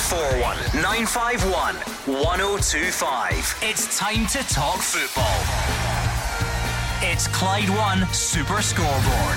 0141 951 1025. It's time to talk football. It's Clyde One Super Scoreboard.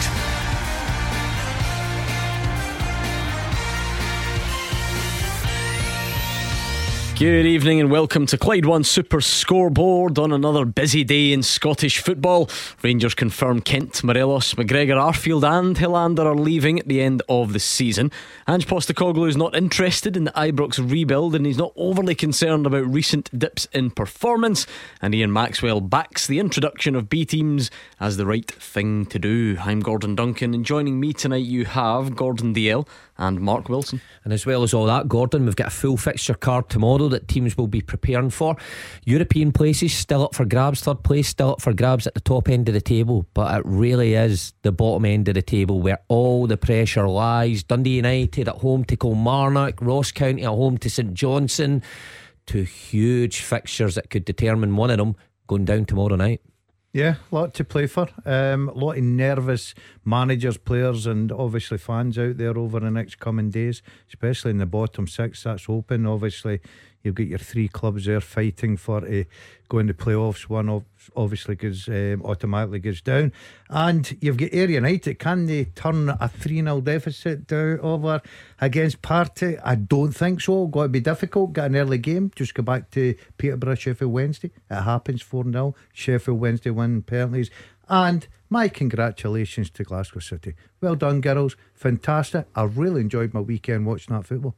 Good evening and welcome to Clyde One Super Scoreboard on another busy day in Scottish football. Rangers confirm Kent, Morelos, McGregor, Arfield and Hilander are leaving at the end of the season. Ange Postecoglou is not interested in the Ibrox rebuild and he's not overly concerned about recent dips in performance. And Ian Maxwell backs the introduction of B teams as the right thing to do. I'm Gordon Duncan and joining me tonight you have Gordon DL and Mark Wilson. And as well as all that, Gordon, we've got a full fixture card tomorrow that teams will be preparing for. European places still up for grabs, third place still up for grabs at the top end of the table, but it really is the bottom end of the table where all the pressure lies. Dundee United at home to Kilmarnock, Ross County at home to St Johnstone. Two huge fixtures that could determine one of them going down tomorrow night. Yeah, a lot to play for. A lot of nervous managers, players and obviously fans out there over the next coming days, especially in the bottom six. That's open. Obviously you've got your three clubs there fighting for go into playoffs. One obviously automatically goes down, and you've got Ayr United. Can they turn a 3-0 deficit over against Partick? I don't think so. Got to be difficult. Get an early game. Just go back to Peterborough, Sheffield Wednesday. It happens. 4-0 Sheffield Wednesday win penalties. And my congratulations to Glasgow City. Well done, girls. Fantastic. I really enjoyed my weekend watching that football.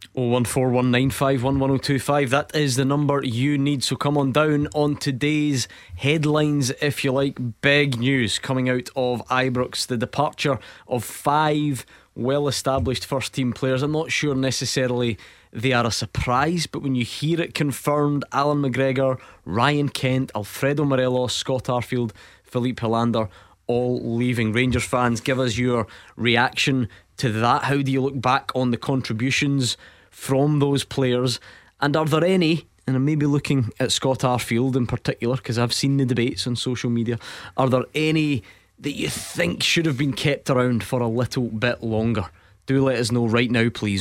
01419511025. That is the number you need. So come on down on today's headlines, if you like. Big news coming out of Ibrox. The departure of 5 well-established first-team players. I'm not sure necessarily they are a surprise, but when you hear it confirmed, Alan McGregor, Ryan Kent, Alfredo Morelos, Scott Arfield, Philippe Hilander all leaving. Rangers fans, give us your reaction to that. How do you look back on the contributions from those players, and are there any, and I'm maybe looking at Scott Arfield in particular because I've seen the debates on social media, are there any that you think should have been kept around for a little bit longer? Do let us know right now please.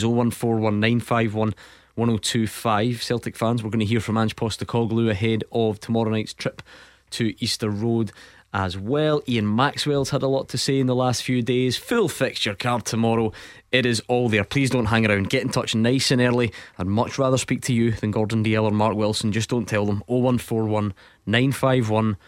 01419511025. Celtic fans, we're going to hear from Ange Postecoglou ahead of tomorrow night's trip to Easter Road as well. Ian Maxwell's had a lot to say in the last few days. Full fixture card tomorrow. It is all there. Please don't hang around. Get in touch nice and early. I'd much rather speak to you than Gordon DL or Mark Wilson. Just don't tell them. 0141 951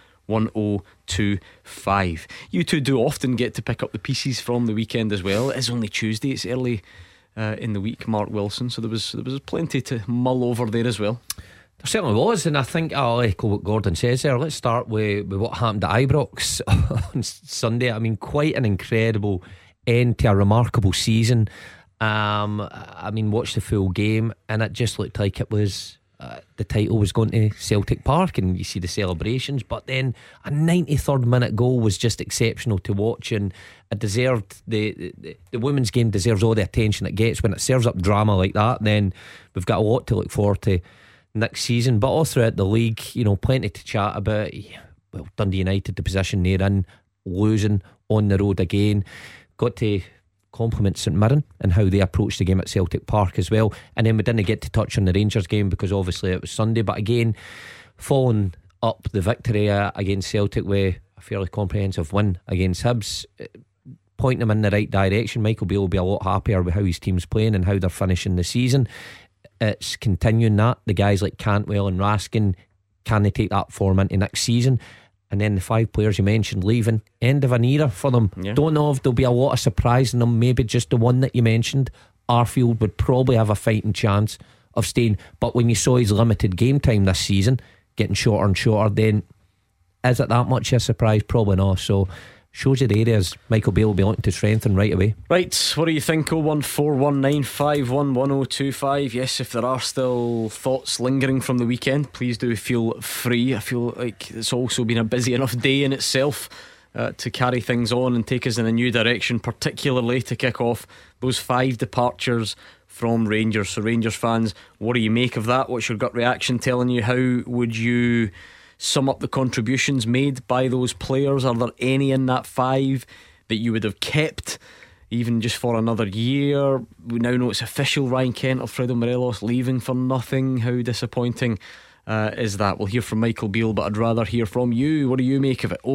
1025. You two do often get to pick up the pieces from the weekend as well. It is only Tuesday. It's early in the week, Mark Wilson, so there was plenty to mull over there as well. There certainly was, and I think I'll echo what Gordon says there. Let's start with what happened at Ibrox on Sunday. I mean, quite an incredible end to a remarkable season. I mean, watched the full game and it just looked like it was the title was going to Celtic Park, and you see the celebrations, but then a 93rd minute goal was just exceptional to watch, and it deserved the women's game deserves all the attention it gets. When it serves up drama like that, then we've got a lot to look forward to next season. But all throughout the league, you know, plenty to chat about. Well, Dundee United, the position they're in, losing on the road again. Got to compliment St Mirren and how they approached the game at Celtic Park as well. And then we didn't get to touch on the Rangers game because obviously it was Sunday, but again, following up the victory against Celtic with a fairly comprehensive win against Hibs, pointing them in the right direction. Michael Beale will be a lot happier with how his team's playing and how they're finishing the season. It's continuing that. The guys like Cantwell and Raskin, can they take that form into next season? And then the 5 players you mentioned leaving, end of an era for them. Don't know if there'll be a lot of surprise in them. Maybe just the one that you mentioned, Arfield, would probably have a fighting chance of staying. But when you saw his limited game time this season getting shorter and shorter, then is it that much of a surprise? Probably not. So shows you the areas Michael Beale will be looking to strengthen right away. Right, what do you think? 01419511025. Yes, if there are still thoughts lingering from the weekend, please do feel free. I feel like it's also been a busy enough day in itself to carry things on and take us in a new direction, particularly to kick off those 5 departures from Rangers. So Rangers fans, what do you make of that? What's your gut reaction telling you? How would you sum up the contributions made by those players? Are there any in that 5 that you would have kept? even just for another year. We now know it's official. Ryan Kent, Alfredo Morelos leaving for nothing. How disappointing is that? We'll hear from Michael Beale, but I'd rather hear from you. What do you make of it?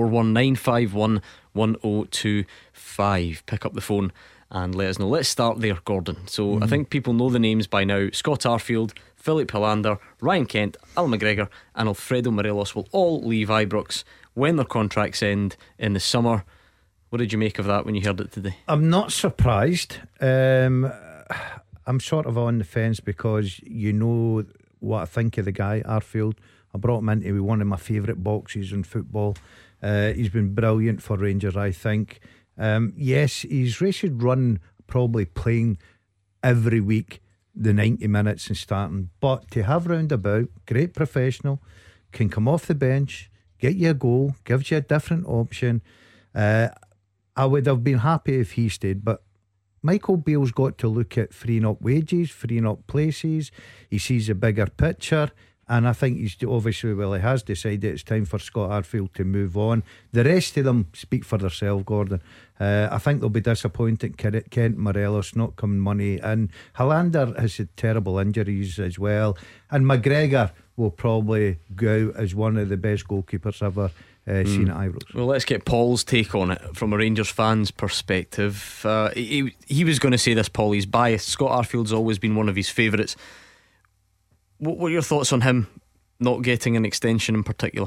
01419511025. Pick up the phone and let us know. Let's start there, Gordon. So I think people know the names by now. Scott Arfield, Philip Helander, Ryan Kent, Al McGregor and Alfredo Morelos will all leave Ibrox when their contracts end in the summer. What did you make of that when you heard it today? I'm not surprised. I'm sort of on the fence because you know what I think of the guy, Arfield. I brought him into one of my favourite boxes in football. He's been brilliant for Rangers, I think. Yes, he's should run probably playing every week the 90 minutes and starting, but to have roundabout, great professional, can come off the bench, get you a goal, gives you a different option. I would have been happy if he stayed, but Michael Beale's got to look at freeing up wages, freeing up places. He sees a bigger picture, and I think he's obviously, well, he has decided it's time for Scott Arfield to move on. The rest of them speak for themselves, Gordon. I think they'll be disappointed. Kent, Morelos not coming money, and Helander has had terrible injuries as well, and McGregor will probably go out as one of the best goalkeepers ever seen at Ibrox. Well, let's get Paul's take on it from a Rangers fan's perspective. He was going to say this, Paul, he's biased. Scott Arfield's always been one of his favourites. What are your thoughts on him not getting an extension in particular?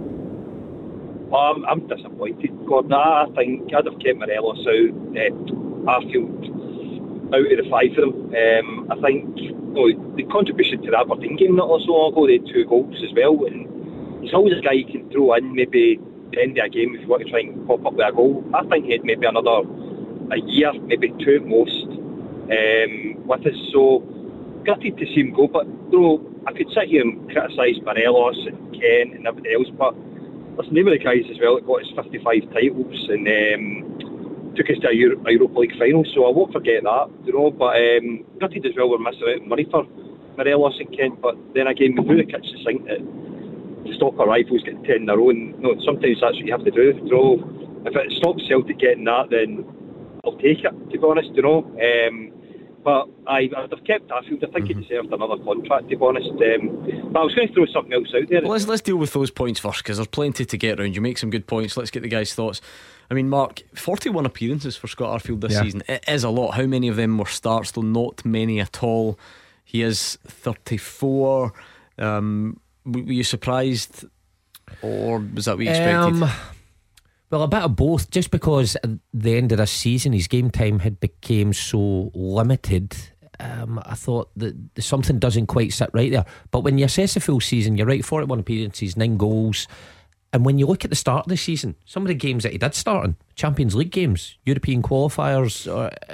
I'm disappointed, Gordon. I think I'd have kept Morelos out, Arfield out of the five for them. I think the contribution to the Aberdeen game not so long ago, they had 2 goals as well, and he's always a guy you can throw in maybe the end of a game if you want to try and pop up with a goal. I think he had maybe a year, maybe 2 at most with us, so gutted to see him go. But I could sit here and criticise Morelos and Ken and everybody else, but there's name of the guys as well that got us 55 titles and took us to a Europa League final, so I won't forget that, but gutted as well we're missing out on money for Morelos and Kent. But then again, we do catch the sign that to stop our rivals getting 10 in a row, and sometimes that's what you have to do. If it stops Celtic getting that, then I'll take it, to be honest, but I'd have kept Arfield. I think he deserved another contract, to be honest. But I was going to throw something else out there. Well, let's deal with those points first, because there's plenty to get around. You make some good points. Let's get the guys' thoughts. I mean, Mark, 41 appearances for Scott Arfield this season. It is a lot. How many of them were starts, though? Not many at all. He is 34. Were you surprised, or was that what you expected? Well, a bit of both, just because at the end of this season his game time had become so limited. I thought that something doesn't quite sit right there. But when you assess the full season, you're right, 41 appearances, 9 goals. And when you look at the start of the season, some of the games that he did start in, Champions League games, European qualifiers,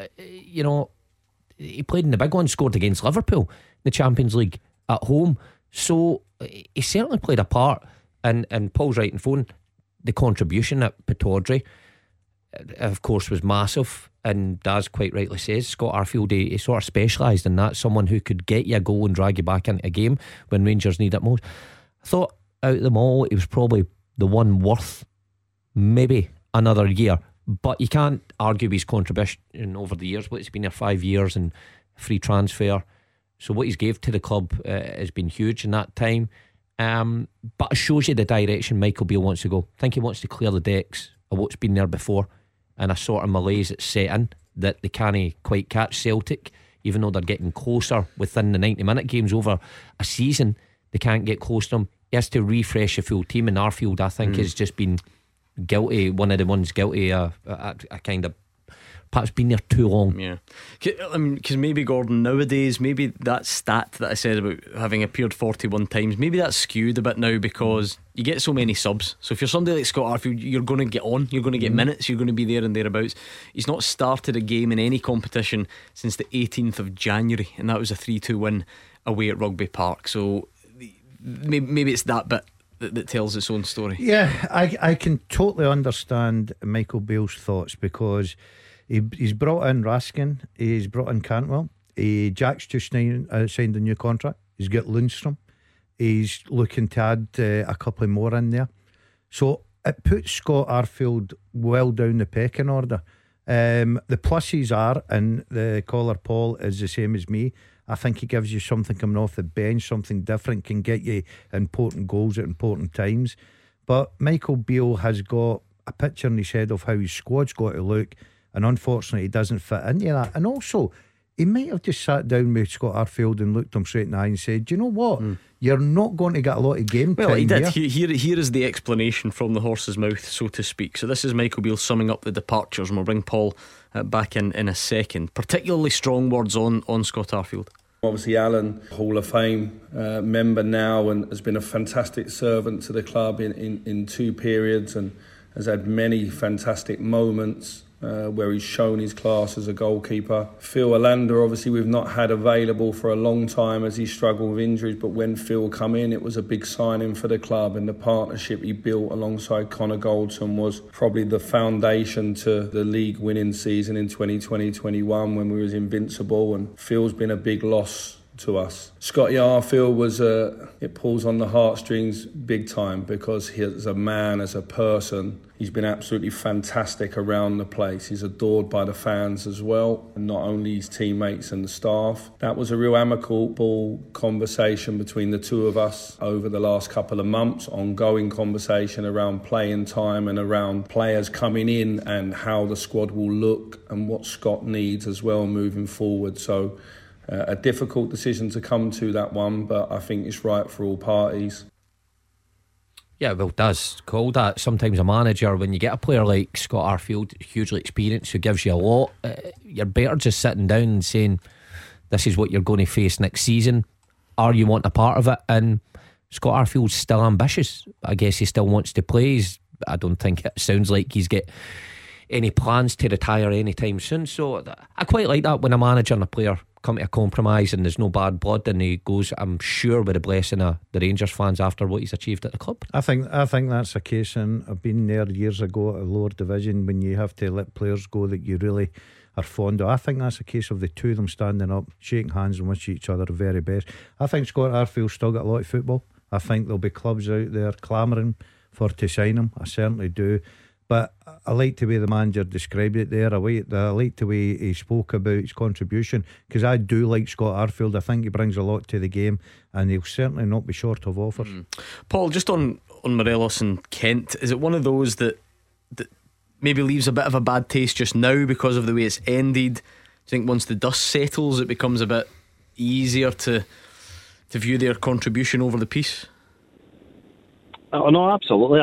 he played in the big one, scored against Liverpool in the Champions League at home. So he certainly played a part. And Paul's right in phone. The contribution at Pittodrie, of course, was massive, and Daz quite rightly says Scott Arfield, he sort of specialised in that, someone who could get you a goal and drag you back into a game when Rangers need it most. I thought out of them all, it was probably the one worth maybe another year, but you can't argue his contribution over the years. But it's been there 5 years and free transfer, so what he's gave to the club has been huge in that time. But it shows you the direction Michael Beale wants to go. I think he wants to clear the decks of what's been there before, and a sort of malaise that's set in that they can't quite catch Celtic, even though they're getting closer within the 90-minute games over a season. They can't get close to them. He has to refresh a full team, and Arfield, I think, has just been guilty, one of the ones guilty a kind of perhaps been there too long. Yeah, I mean, because maybe, Gordon, nowadays, maybe that stat that I said about having appeared 41 times, maybe that's skewed a bit now, because you get so many subs. So if you're somebody like Scott Arfield, you're going to get on, you're going to get minutes, you're going to be there and thereabouts. He's not started a game in any competition since the 18th of January, and that was a 3-2 win away at Rugby Park. So maybe it's that bit that tells its own story. Yeah, I can totally understand Michael Beale's thoughts, because he's brought in Raskin, he's brought in Cantwell, Jack's just signed a new contract, he's got Lundstrom, he's looking to add a couple more in there. So it puts Scott Arfield well down the pecking order. The pluses are, and the caller Paul is the same as me, I think he gives you something coming off the bench, something different, can get you important goals at important times. But Michael Beale has got a picture in his head of how his squad's got to look, and unfortunately he doesn't fit into that. And also, he might have just sat down with Scott Arfield and looked him straight in the eye and said, do you know what? You're not going to get a lot of game time. Well, he did. Here. Here is the explanation from the horse's mouth, so to speak. So this is Michael Beale summing up the departures, and we'll bring Paul back in a second. Particularly strong words on Scott Arfield. Obviously Alan, Hall of Fame member now, and has been a fantastic servant to the club in 2 periods, and has had many fantastic moments where he's shown his class as a goalkeeper. Phil Olander, obviously we've not had available for a long time as he struggled with injuries, but when Phil come in, it was a big signing for the club, and the partnership he built alongside Connor Goldson was probably the foundation to the league winning season in 2020-21 when we was invincible, and Phil's been a big loss to us. Scotty Arfield was it pulls on the heartstrings big time, because he, as a man, as a person, he's been absolutely fantastic around the place. He's adored by the fans as well, and not only his teammates and the staff. That was a real amicable conversation between the two of us over the last couple of months, ongoing conversation around playing time and around players coming in and how the squad will look and what Scott needs as well moving forward. So a difficult decision to come to, that one, but I think it's right for all parties. Yeah, well, it does. Call that sometimes a manager, when you get a player like Scott Arfield, hugely experienced, who gives you a lot, you're better just sitting down and saying, this is what you're going to face next season. Are you want a part of it? And Scott Arfield's still ambitious. I guess he still wants to play. I don't think it sounds like he's got any plans to retire anytime soon. So I quite like that, when a manager and a player come to a compromise and there's no bad blood, and he goes, I'm sure, with the blessing of the Rangers fans after what he's achieved at the club. I think that's the case, and I've been there years ago at a lower division when you have to let players go that you really are fond of. I think that's a case of the two of them standing up, shaking hands and wishing each other the very best. I think Scott Arfield's still got a lot of football. I think there'll be clubs out there clamouring to sign him. I certainly do. But I like the way the manager described it there. I like the way he spoke about his contribution, because I do like Scott Arfield. I think he brings a lot to the game, and he'll certainly not be short of offers. Paul, just on Morelos and Kent, is it one of those that maybe leaves a bit of a bad taste just now because of the way it's ended? Do you think once the dust settles it becomes a bit easier to view their contribution over the piece? Oh, no, absolutely. I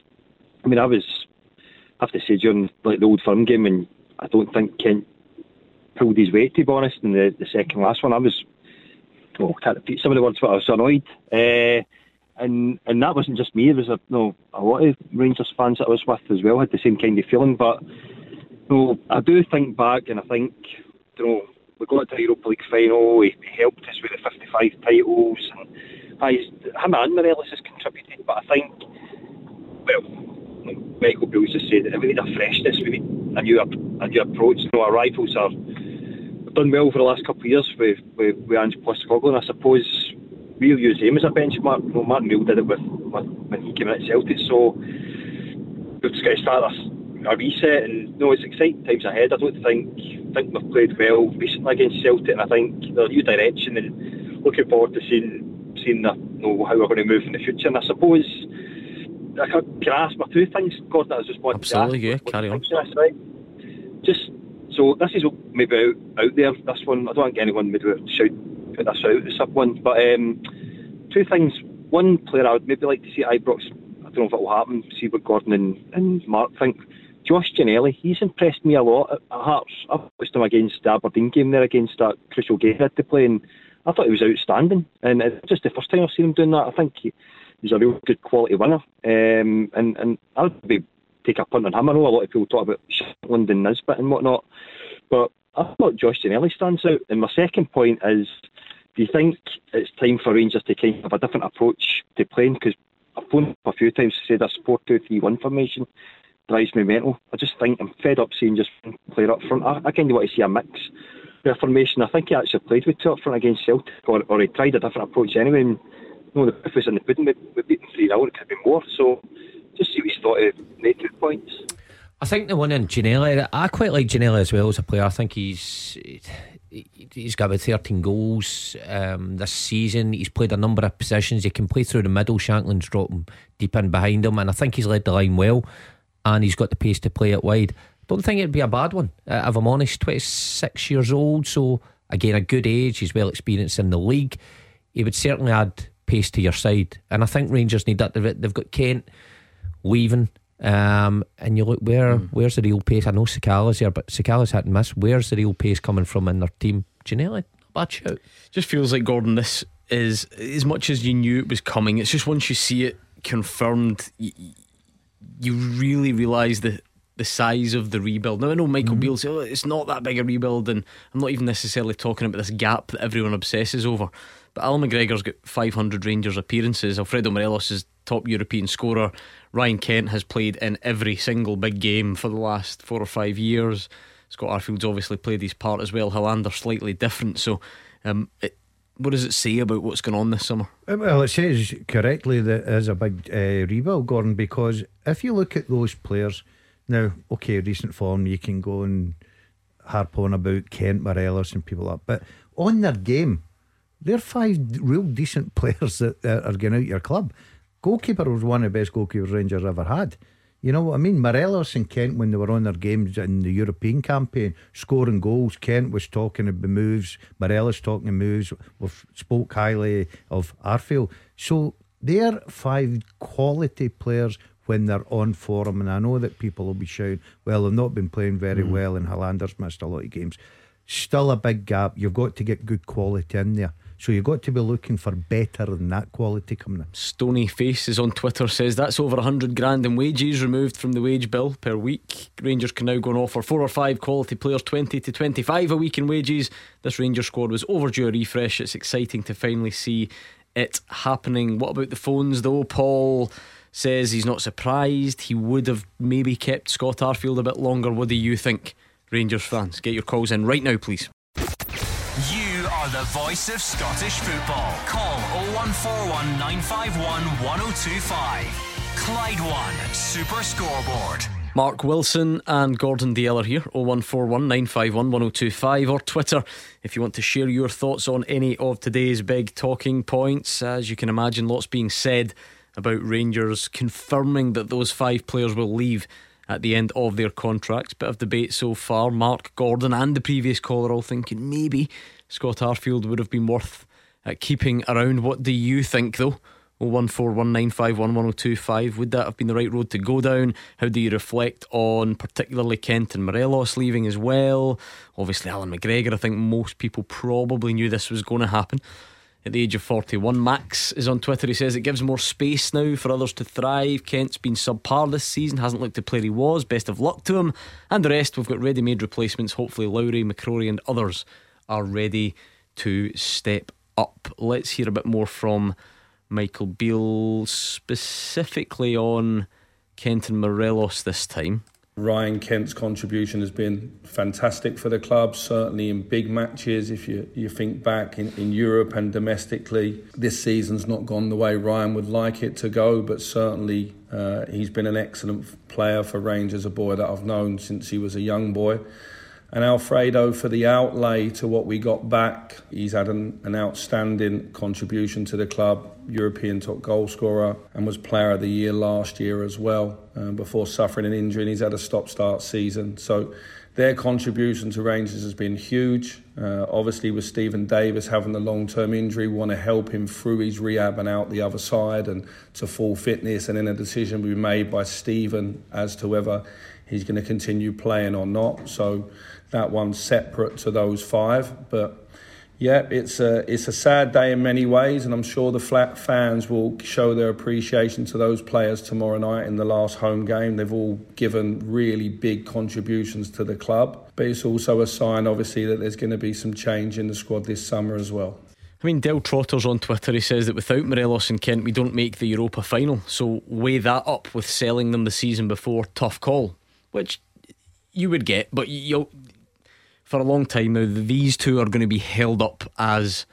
have to say, during the Old Firm game, and I don't think Kent pulled his weight, to be honest, in the second last one. I can't repeat some of the words, but I was annoyed. And that wasn't just me. There was a lot of Rangers fans that I was with as well had the same kind of feeling. But I do think back, and I think we got to the Europa League final. He helped us with the 55 titles, and him and Morelos has contributed. But I think, Michael Beale just said that we need a freshness, we need a new approach. Our rivals have done well for the last couple of years with Ange Postecoglou, and I suppose we'll use him as a benchmark. Martin Beale did it when he came in at Celtic, so we've just got to start a reset, and it's exciting times ahead. I don't think we've played well recently against Celtic, and I think there's a new direction, and looking forward to seeing how we're going to move in the future. And I suppose I can ask my two things, Gordon. I was just wanting absolutely to ask, carry on. This, right? Just so this is maybe out there. This one, I don't think anyone would put this out. This up one, but two things. One player I would maybe like to see at Ibrox. I don't know if it will happen. See what Gordon and Mark think. Josh Ginnelly, he's impressed me a lot at Hearts. I've watched him against the Aberdeen game there, against that crucial game he had to play, and I thought he was outstanding. And it's just the first time I've seen him doing that. I think he's a real good quality winner, and I would maybe take a punt on him. I know a lot of people talk about Shetland and Nisbet and whatnot, but I thought Josh Ginnelly stands out. And my second point is, do you think it's time for Rangers to kind of have a different approach to playing? Because I've phoned up a few times to say this 4-2-3-1 formation drives me mental. I just think I'm fed up seeing just one player up front. I kind of want to see a mix of formation. I think he actually played with two up front against Celtic, or he tried a different approach anyway. And, the proof was in the pudding. We beat them 3-0. It could be more. So just see what he's thought of native points. I think the one in Ginelli, I quite like Ginelli as well as a player. I think he's got about 13 goals this season. He's played a number of positions. He can play through the middle. Shankland's dropped him deep in behind him, and I think he's led the line well, and he's got the pace to play it wide. Don't think it'd be a bad one, if I'm honest. 26 years old, so again a good age. He's well experienced in the league. He would certainly add pace to your side, and I think Rangers need that. They've got Kent leaving, and you look, where's the real pace? I know Sakala's here, but Sakala's had to miss. Where's the real pace coming from in their team? Ginelli, bad shout. Just feels like, Gordon, this is, as much as you knew it was coming, it's just once you see it confirmed, you really realise the size of the rebuild. Now I know Michael Beale says, it's not that big a rebuild, and I'm not even necessarily talking about this gap that everyone obsesses over, but Alan McGregor's got 500 Rangers appearances. Alfredo Morelos is top European scorer. Ryan Kent has played in every single big game for the last 4 or 5 years. Scott Arfield's obviously played his part as well. Hillander's slightly different. So what does it say about what's going on this summer? Well, it says correctly that it is a big rebuild, Gordon, because if you look at those players now, okay, recent form, you can go and harp on about Kent, Morelos and people like that, but on their game, they're 5 real decent players that are going out your club. Goalkeeper was one of the best goalkeepers Rangers ever had. You know what I mean? Morelos and Kent, when they were on their games in the European campaign, scoring goals. Kent was talking about moves, Morelos talking about moves. We've spoke highly of Arfield. So they're 5 quality players when they're on form. And I know that people will be shouting, well, they've not been playing very well, and Hillander's missed a lot of games. Still a big gap. You've got to get good quality in there. So you've got to be looking for better than that quality coming in. Stony Face is on Twitter, says that's over 100 grand in wages removed from the wage bill per week. Rangers can now go and offer 4 or 5 quality players 20 to 25 a week in wages. This Rangers squad was overdue a refresh. It's exciting to finally see it happening. What about the phones though? Paul says he's not surprised. He would have maybe kept Scott Arfield a bit longer. What do you think, Rangers fans? Get your calls in right now, please. You are the voice of Scottish football. Call 0141 951 1025. Clyde One Super Scoreboard. Mark Wilson and Gordon Dalziel are here. 0141 951 1025, or Twitter if you want to share your thoughts on any of today's big talking points. As you can imagine, lots being said about Rangers confirming that those 5 players will leave at the end of their contracts. Bit of debate so far. Mark, Gordon and the previous caller all thinking maybe Scott Arfield would have been worth keeping around. What do you think though? 01419511025. Would that have been the right road to go down? How do you reflect on particularly Kent and Morelos leaving as well? Obviously Alan McGregor, I think most people probably knew this was going to happen at the age of 41. Max is on Twitter. He says it gives more space now for others to thrive. Kent's been subpar this season, hasn't looked the player he was. Best of luck to him. And the rest, we've got ready-made replacements. Hopefully Lowry, McCrory and others are ready to step up. Let's hear a bit more from Michael Beale, specifically on Kent and Morelos this time. Ryan Kent's contribution has been fantastic for the club, certainly in big matches. If you think back in Europe and domestically, this season's not gone the way Ryan would like it to go, but certainly he's been an excellent player for Rangers, a boy that I've known since he was a young boy. And Alfredo, for the outlay to what we got back, he's had an outstanding contribution to the club, European top goal scorer, and was player of the year last year as well, before suffering an injury, and he's had a stop-start season. So their contribution to Rangers has been huge. Obviously with Stephen Davis having the long-term injury, we want to help him through his rehab and out the other side and to full fitness, and then a decision will be made by Stephen as to whether he's going to continue playing or not. So that one's separate to those 5. But yeah, it's a sad day in many ways, and I'm sure the flat fans will show their appreciation to those players tomorrow night in the last home game. They've all given really big contributions to the club, but it's also a sign obviously that there's going to be some change in the squad this summer as well. I mean, Del Trotter's on Twitter. He says that without Morelos and Kent we don't make the Europa final, so weigh that up with selling them the season before. Tough call, which you would get, but you'll, for a long time now, these two are going to be held up as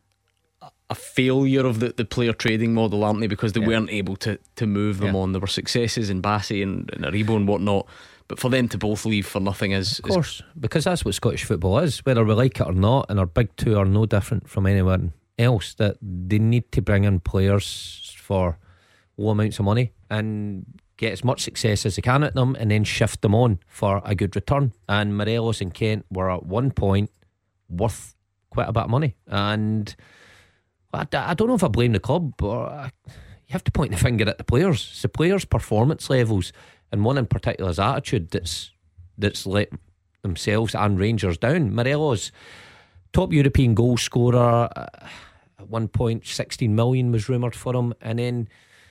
a failure of the player trading model, aren't they? Because they weren't able to move them on. There were successes in Bassey and Aribo and whatnot, But for them to both leave for nothing is, Of course, because that's what Scottish football is, whether we like it or not, and our big two are no different from anyone else, that they need to bring in players for low amounts of money and get as much success as they can at them, and then shift them on for a good return. And Morelos and Kent were at one point worth quite a bit of money, and I don't know if I blame the club, or you have to point the finger at the players. It's the players' performance levels, and one in particular is attitude that's let themselves and Rangers down. Morelos, top European goal scorer, at one point 16 million was rumoured for him, and then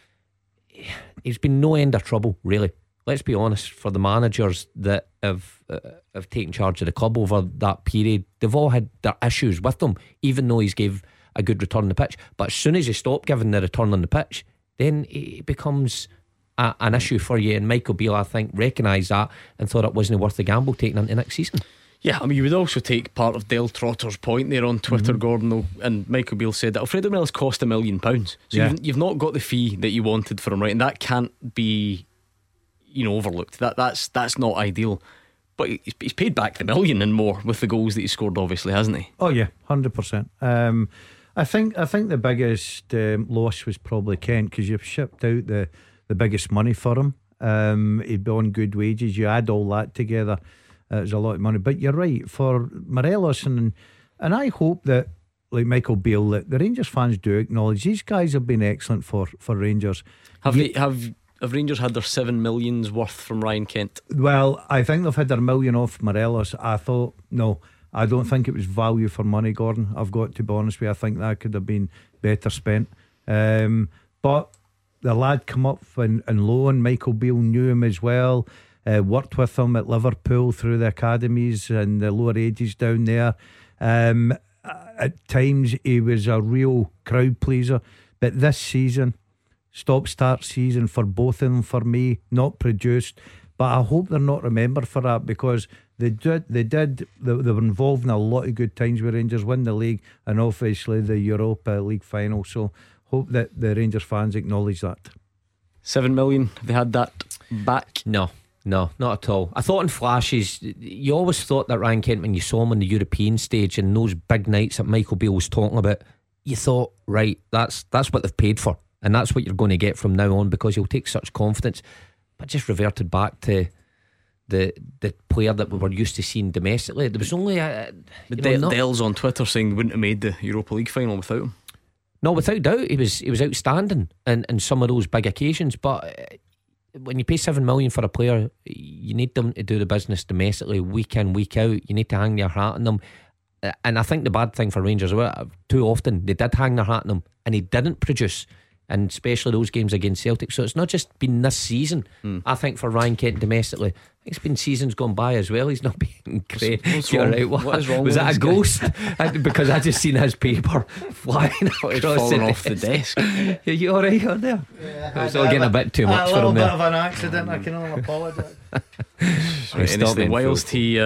he's been no end of trouble, really. Let's be honest, for the managers that have taken charge of the club over that period, they've all had their issues with him, even though he's gave a good return on the pitch. But as soon as you stop giving the return on the pitch, then it becomes an issue for you. And Michael Beale, I think, recognised that and thought it wasn't worth the gamble taking into next season. Yeah, I mean, you would also take part of Del Trotter's point there on Twitter, Gordon, though, and Michael Beale said that Alfredo Morelos cost £1 million. So you've not got the fee that you wanted for him, right? And that can't be, overlooked. That's not ideal. But he's paid back the $1 million and more with the goals that he scored, obviously, hasn't he? Oh yeah, 100%. I think the biggest loss was probably Kent, because you've shipped out the biggest money for him. He'd be on good wages. You add all that together, it was a lot of money. But you're right, for Morelos, and I hope that, like Michael Beale, that the Rangers fans do acknowledge these guys have been excellent for Rangers. Have Rangers had their $7 million worth from Ryan Kent? Well, I think they've had their $1 million off Morelos. I thought, no, I don't think it was value for money, Gordon. I've got to be honest with you. I think that could have been better spent. But the lad come up and loan. Michael Beale knew him as well, worked with him at Liverpool through the academies and the lower ages down there. At times he was a real crowd pleaser, but this season, stop-start season for both of them, for me, not produced. But I hope they're not remembered for that, because they were involved in a lot of good times with Rangers, win the league and obviously the Europa League final. So hope that the Rangers fans acknowledge that. 7 million, have they had that back? No, not at all. I thought in flashes, you always thought that Ryan Kent, when you saw him on the European stage and those big nights that Michael Beale was talking about, you thought, right, that's what they've paid for, and that's what you're going to get from now on, because he'll take such confidence. But just reverted back to the player that we were used to seeing domestically. There was only Dell's on Twitter saying they wouldn't have made the Europa League final without him. No, without doubt, he was outstanding in some of those big occasions. But when you pay $7 million for a player, you need them to do the business domestically, week in, week out. You need to hang your hat on them. And I think the bad thing for Rangers, too often they did hang their hat on him and he didn't produce, and especially those games against Celtic. So it's not just been this season. I think for Ryan Kent domestically, I think it's been seasons gone by as well. He's not been great. What's wrong? Right. What is wrong? Was with that a ghost? Because I just seen his paper flying falling off the desk. Are you alright on there? Yeah, it was all getting a bit too much for him there. A little bit of an accident, I can only apologise. Right, whilst he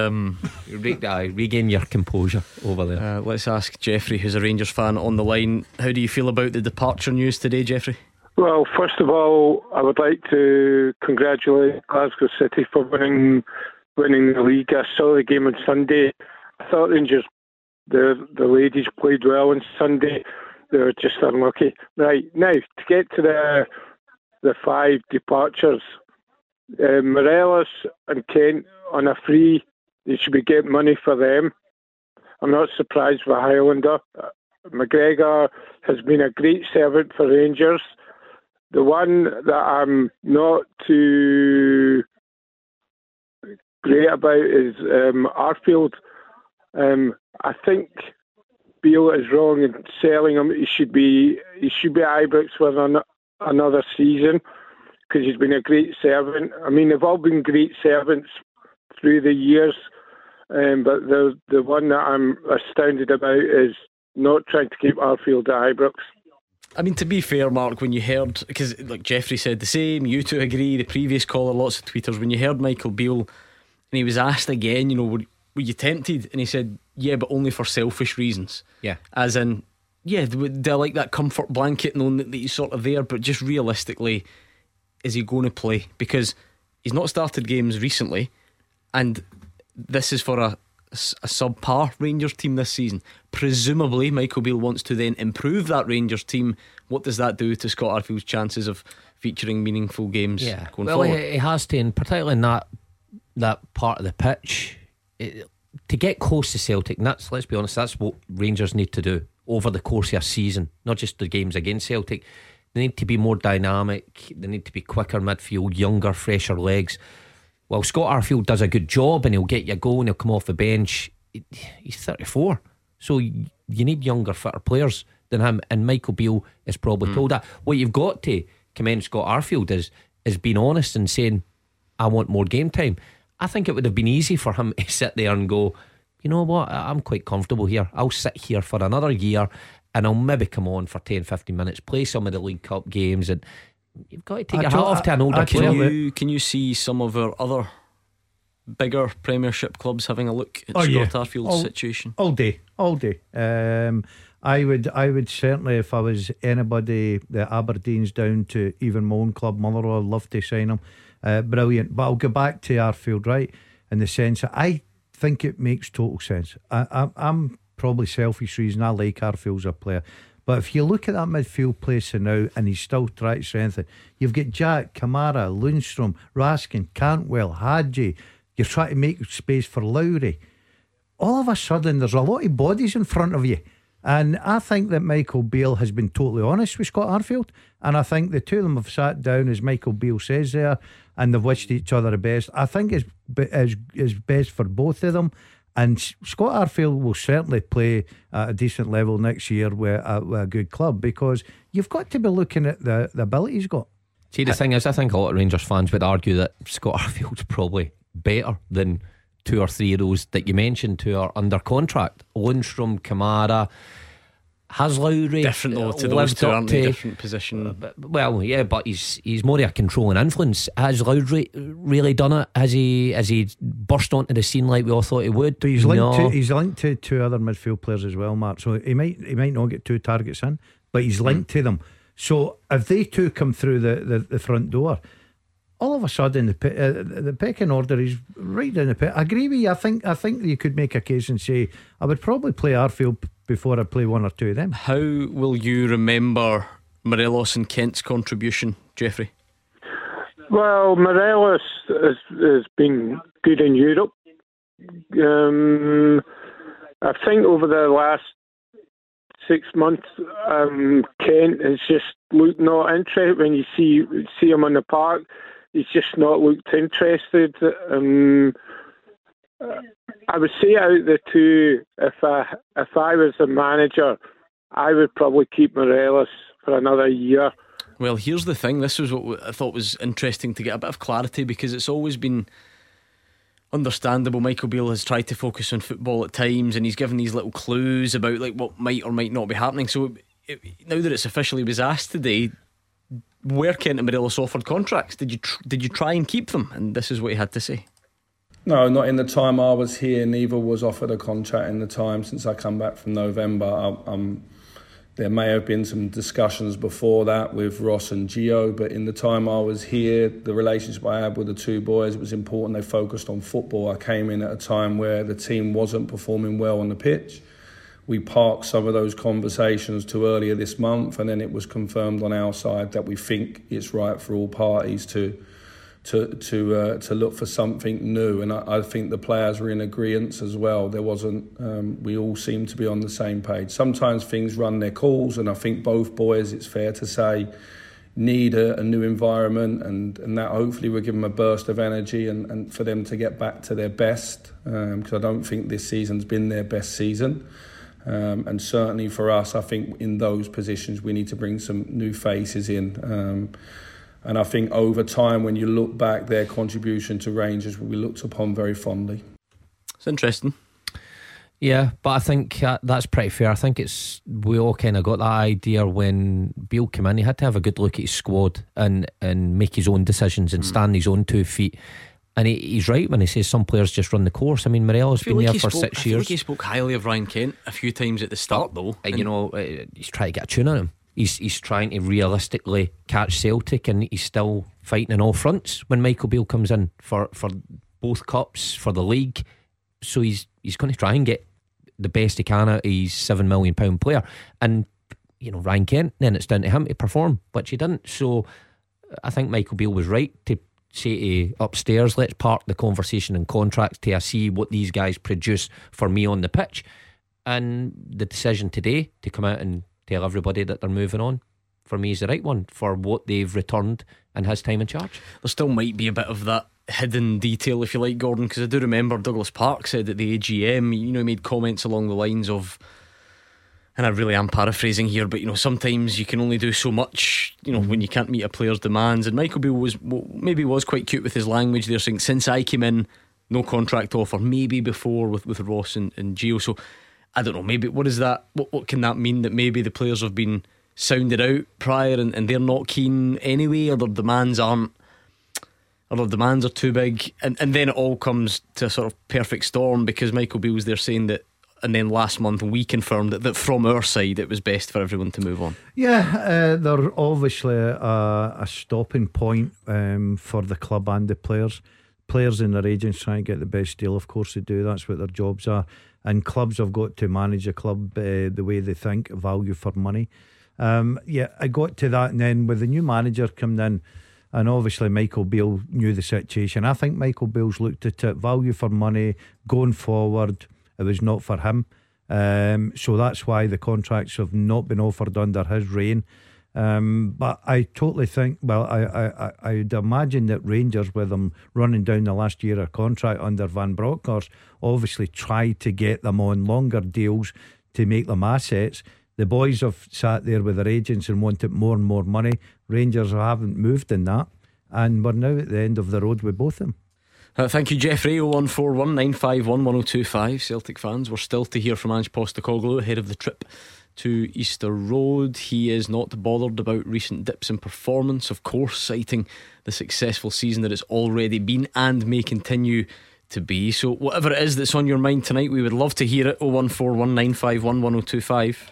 regain your composure over there. Let's ask Jeffrey, who's a Rangers fan, on the line. How do you feel about the departure news today, Jeffrey? Well, first of all, I would like to congratulate Glasgow City for winning the league. I saw the game on Sunday. I thought Rangers, the ladies played well on Sunday. They were just unlucky. Right, now to get to the 5 departures, Morelos and Kent on a free, they should be getting money for them. I'm not surprised with Highlander. McGregor has been a great servant for Rangers. The one that I'm not too great about is Arfield. I think Beale is wrong in selling him. He should be at Ibrox for another season, because he's been a great servant. I mean, they've all been great servants through the years, but the one that I'm astounded about is not trying to keep Arfield at Ibrox. I mean, to be fair, Mark, when you heard, because like Jeffrey said the same, you two agree, the previous caller, lots of tweeters, when you heard Michael Beale and he was asked again, were you tempted? And he said, yeah, but only for selfish reasons. Yeah. As in, yeah, do I like that comfort blanket knowing that he's sort of there, but just realistically, is he going to play? Because He's not started games recently, and this is for a subpar Rangers team this season. Presumably Michael Beale wants to then improve that Rangers team. What does that do to Scott Arfield's chances of featuring meaningful games going forward? He has to, and particularly in that part of the pitch, to get close to Celtic. And let's be honest, that's what Rangers need to do over the course of a season, not just the games against Celtic. They need to be more dynamic, they need to be quicker midfield, younger, fresher legs. Well, Scott Arfield does a good job, and he'll get you going, he'll come off the bench. He's 34, so you need younger, fitter players than him, and Michael Beale is probably told that. What you've got to commend Scott Arfield is being honest and saying, I want more game time. I think it would have been easy for him to sit there and go, you know what, I'm quite comfortable here, I'll sit here for another year and I'll maybe come on for 10-15 minutes, play some of the League Cup games. And you've got to take your hat off to an older player. Can you see some of our other bigger Premiership clubs having a look at Scott Arfield's situation? All day. I would certainly, if I was anybody, the Aberdeen's down to even my own club, Motherwell, I'd love to sign him. Brilliant. But I'll go back to Arfield, right, in the sense that I think it makes total sense. I'm probably selfish reason, I like Arfield as a player, but if you look at that midfield placing now, and he's still trying to strengthen, you've got Jack, Kamara, Lundstrom, Raskin, Cantwell, Hadji, you're trying to make space for Lowry. All of a sudden there's a lot of bodies in front of you, and I think that Michael Beale has been totally honest with Scott Arfield, and I think the two of them have sat down, as Michael Beale says there, and they've wished each other the best. I think is best for both of them. And Scott Arfield will certainly play at a decent level next year with a good club, because you've got to be looking at the ability he's got. See, the thing is, I think a lot of Rangers fans would argue that Scott Arfield's probably better than 2 or 3 of those that you mentioned who are under contract. Lundstrom, Kamara, has Lowry different though to those two, aren't they? Different position. Well, yeah, but he's more of a controlling influence. Has Lowry really done it? Has he burst onto the scene like we all thought he would? But he's linked to 2 other midfield players as well, Mark. So he might not get 2 targets in, but he's linked to them. So if they two come through the front door, all of a sudden the pecking order is right down the pit. I agree with you. I think you could make a case and say I would probably play Arfield before I play 1 or 2 of them. How will you remember Morelos and Kent's contribution, Jeffrey? Well, Morelos has been good in Europe. I think over the last 6 months, Kent has just looked not interested. When you see him on the park, he's just not looked interested. I would say out of the two, if I was the manager, I would probably keep Morelos for another year. Well, here's the thing. This was what I thought was interesting to get a bit of clarity, because it's always been understandable. Michael Beale has tried to focus on football at times, and he's given these little clues about like what might or might not be happening. So now that it's officially was asked today, were Kent and Morelos offered contracts? Did you try and keep them? And this is what he had to say. No, not in the time I was here. Neither was offered a contract in the time since I come back from November. There may have been some discussions before that with Ross and Gio, but in the time I was here, the relationship I had with the 2 boys, it was important they focused on football. I came in at a time where the team wasn't performing well on the pitch. We parked some of those conversations to earlier this month, and then it was confirmed on our side that we think it's right for all parties to look for something new, and I think the players were in agreement as well. There wasn't. We all seemed to be on the same page. Sometimes things run their course, and I think both boys, it's fair to say, need a new environment, and that hopefully will give them a burst of energy and for them to get back to their best. Because I don't think this season's been their best season. And certainly for us, I think in those positions we need to bring some new faces in. And I think over time, when you look back, their contribution to Rangers will be looked upon very fondly. It's interesting. Yeah, but I think that's pretty fair. I think we all kind of got that idea when Beale came in. He had to have a good look at his squad and make his own decisions and stand on his own 2 feet. And he's right when he says some players just run the course. I mean, Morelos has been there for 6 years. I feel like he spoke highly of Ryan Kent a few times at the start, though. And you know, he's trying to get a tune on him. he's trying to realistically catch Celtic, and he's still fighting in all fronts when Michael Beale comes in for both cups, for the league. So he's going to try and get the best he can out of his £7 million player. And Ryan Kent, then it's down to him to perform, which he didn't. So I think Michael Beale was right to say to upstairs, let's park the conversation and contracts till I see what these guys produce for me on the pitch. And the decision today to come out and tell everybody that they're moving on, for me, is the right one for what they've returned in his time in charge. There still might be a bit of that hidden detail, if you like, Gordon, because I do remember Douglas Park said at the AGM, he made comments along the lines of, and I really am paraphrasing here, but sometimes you can only do so much, when you can't meet a player's demands. And Michael Beale was quite cute with his language there, saying, since I came in, no contract offer. Maybe before with Ross and Gio. So I don't know, maybe what is that, what can that mean, that maybe the players have been sounded out prior and they're not keen anyway, or their demands are too big, and then it all comes to a sort of perfect storm, because Michael Beale's there saying that, and then last month we confirmed that from our side it was best for everyone to move on. Yeah, they're obviously a stopping point for the club and the players and their agents trying to get the best deal. Of course they do, that's what their jobs are, and clubs have got to manage a club the way they think, value for money. I got to that, and then with the new manager coming in, and obviously Michael Beale knew the situation. I think Michael Beale's looked at it, value for money going forward, it was not for him, so that's why the contracts have not been offered under his reign. But I totally think, I'd imagine that Rangers, with them running down the last year of contract under Van Bronckhorst, obviously tried to get them on longer deals to make them assets. The boys have sat there with their agents and wanted more and more money. Rangers haven't moved in that, and we're now at the end of the road with both of them. Thank you, Jeffrey. 0141 951 1025. Celtic fans, we're still to hear from Ange Postecoglou ahead of the trip to Easter Road. He is not bothered about recent dips in performance, of course, citing the successful season that it's already been and may continue to be. So whatever it is that's on your mind tonight, we would love to hear it. 0141 951 1025.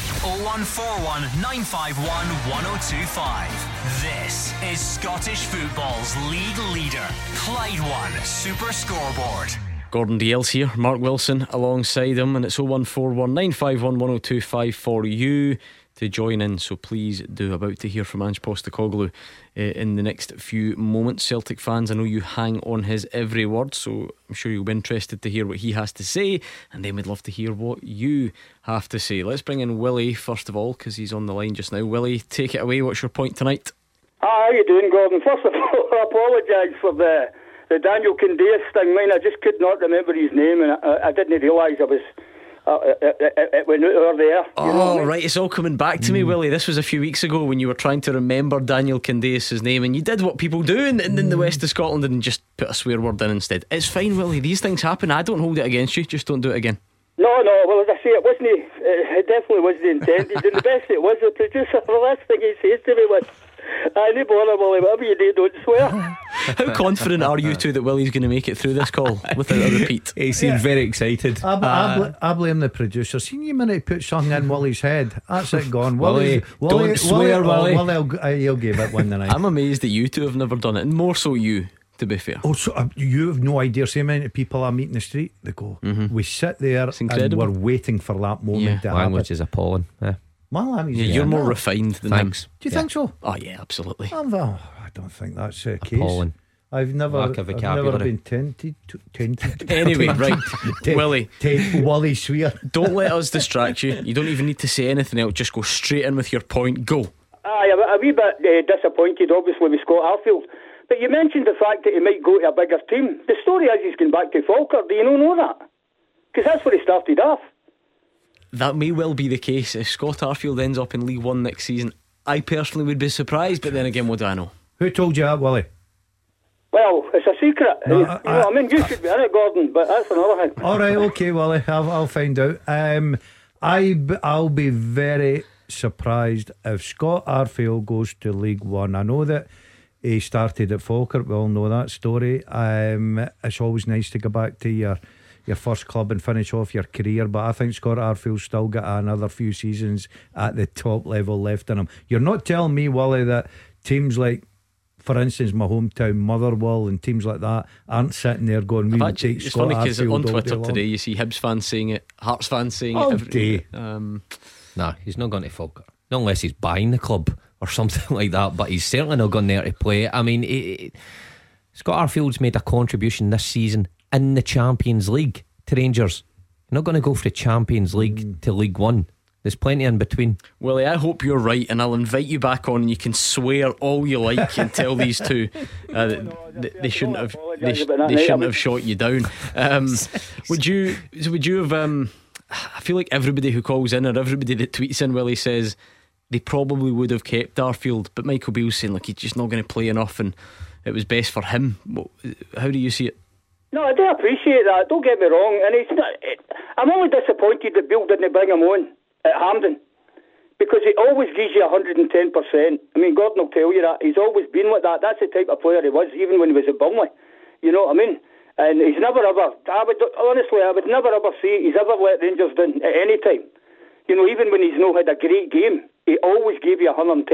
0141 951 1025. This is Scottish football's league leader, Clyde One Super Scoreboard. Gordon Dalziel's here, Mark Wilson alongside him, and it's 0141 951 1025 for you to join in. So please do. About to hear from Ange Postecoglou in the next few moments. Celtic fans, I know you hang on his every word, so I'm sure you'll be interested to hear what he has to say, and then we'd love to hear what you have to say. Let's bring in Willie first of all, because he's on the line just now. Willie, take it away. What's your point tonight? How you doing, Gordon? First of all, I apologise for the Daniel Candeias thing. I just could not remember his name, and I didn't realise I was it went out over there. Right, it's all coming back to me, Willie. This was a few weeks ago when you were trying to remember Daniel Candeias' name, and you did what people do in the west of Scotland and just put a swear word in instead. It's fine, Willie, these things happen. I don't hold it against you, just don't do it again. No, well, as I say, it definitely wasn't intended. And the best it was, the producer, the last thing he says to me was, I no bother, Willie, whatever you do, don't swear. How confident are you two that Willie's going to make it through this call without a repeat? He seemed very excited. I blame the producer. Seen you minute put something in Willie's head. That's it gone. Willie, don't swear, Willie. He'll give it one tonight. I'm amazed that you two have never done it, and more so you, to be fair. Oh, so you have no idea. See how many people I meet in the street. They go, we sit there and we're waiting for that moment to happen. Language is appalling. You're more refined than him. Do you think so? Oh yeah, absolutely. I don't think that's the case. Appalling. I've never been tempted. Anyway, right, Willie. Wally Swear. Don't let us distract you. You don't even need to say anything else. Just go straight in with your point. Go. I'm a wee bit disappointed, obviously, with Scott Arfield. But you mentioned the fact that he might go to a bigger team. The story is he's going back to Falkirk. Do you know that? Because that's where he started off. That may well be the case if Scott Arfield ends up in League One next season. I personally would be surprised, but then again, what do I know? Who told you that, Willie? Well, it's a secret. You should be in it, Gordon, but that's another thing. Alright, okay, Willie, I'll find out. I'll be very surprised if Scott Arfield goes to League One. I know that he started at Falkirk, we all know that story. It's always nice to go back to your first club and finish off your career. But I think Scott Arfield's still got another few seasons at the top level left in him. You're not telling me, Wally, that teams like, for instance, my hometown Motherwell and teams like that aren't sitting there going, we would take it's Scott funny because Arfield on all Twitter day long. today you see Hibs fans saying it, Hearts fans saying All it every day. Nah, he's not going to Falkirk. Not unless he's buying the club or something like that. But he's certainly not going there to play. I mean, Scott Arfield's made a contribution this season in the Champions League to Rangers. You're not going to go for the Champions League to League One. There's plenty in between. Willie, I hope you're right, and I'll invite you back on and you can swear all you like and tell these two they shouldn't have shot you down. Would you have I feel like everybody who calls in or everybody that tweets in, Willie, says they probably would have kept Arfield, but Michael Beale's saying like he's just not going to play enough and it was best for him. How do you see it? No, I do appreciate that, don't get me wrong, and I'm only disappointed that Beale didn't bring him on at Hampden, because he always gives you 110%. I mean, Gordon will tell you that. He's always been like that. That's the type of player he was, even when he was at Burnley. You know what I mean? And he's never ever, I would never ever say he's ever let Rangers down at any time. You know, even when he's not had a great game, he always gave you 110%.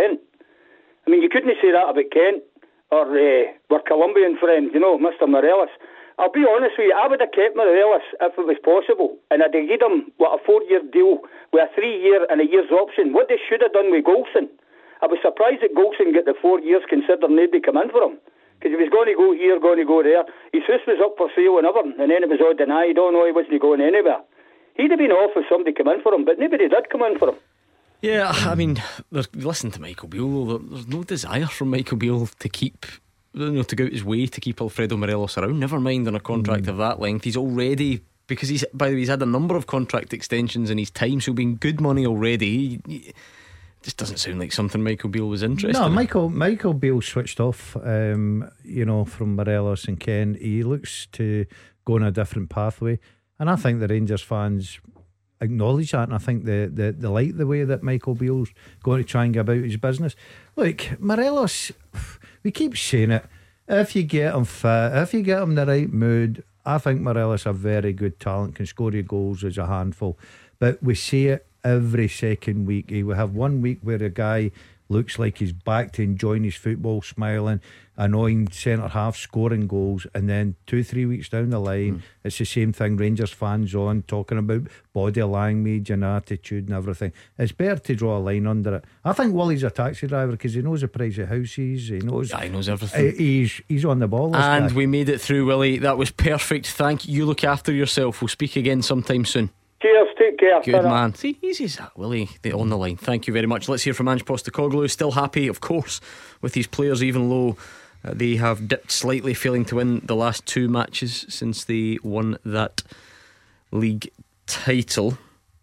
I mean, you couldn't say that about Kent or our Colombian friend, you know, Mr. Morelos. I'll be honest with you, I would have kept Morelos if it was possible, and I'd have given him a 4-year deal with a 3-year and a year's option. What they should have done with Golson, I was surprised that Golson got the 4 years considering nobody come in for him, because he was going to go here, going to go there. His house was up for sale and everything, and then it was all denied. Oh no, he wasn't going anywhere. He'd have been off if somebody come in for him, but nobody did come in for him. Yeah, I mean, listen to Michael Beale. There's no desire from Michael Beale to keep, to go out his way to keep Alfredo Morelos around. Never mind on a contract of that length. He's already, because by the way, he's had a number of contract extensions in his time, so being good money already. He just doesn't sound like something Michael Beale was interested in. Michael Beale switched off, from Morelos and Ken. He looks to go on a different pathway, and I think the Rangers fans acknowledge that, and I think they like the way that Michael Beale's going to try and go about his business. Look, Morelos, we keep saying it, if you get him fit, if you get him in the right mood, I think Morelos a very good talent, can score your goals as a handful, but we see it every second week. He will have 1 week where a guy looks like he's back to enjoying his football, smiling, annoying centre half, scoring goals, and then 2-3 weeks down the line it's the same thing. Rangers fans on talking about body language and attitude and everything. It's better to draw a line under it. I think Willie's a taxi driver because he knows the price of houses, he knows everything. He's on the ball, and guy. We made it through, Willie. That was perfect. Thank you. Look after yourself. We'll speak again sometime soon. Cheers, take care. Good man. See, easy as that, Willie. On the line. Thank you very much. Let's hear from Ange Postecoglou. Still happy, of course, with his players, even though they have dipped slightly, failing to win the last 2 matches since they won that league title.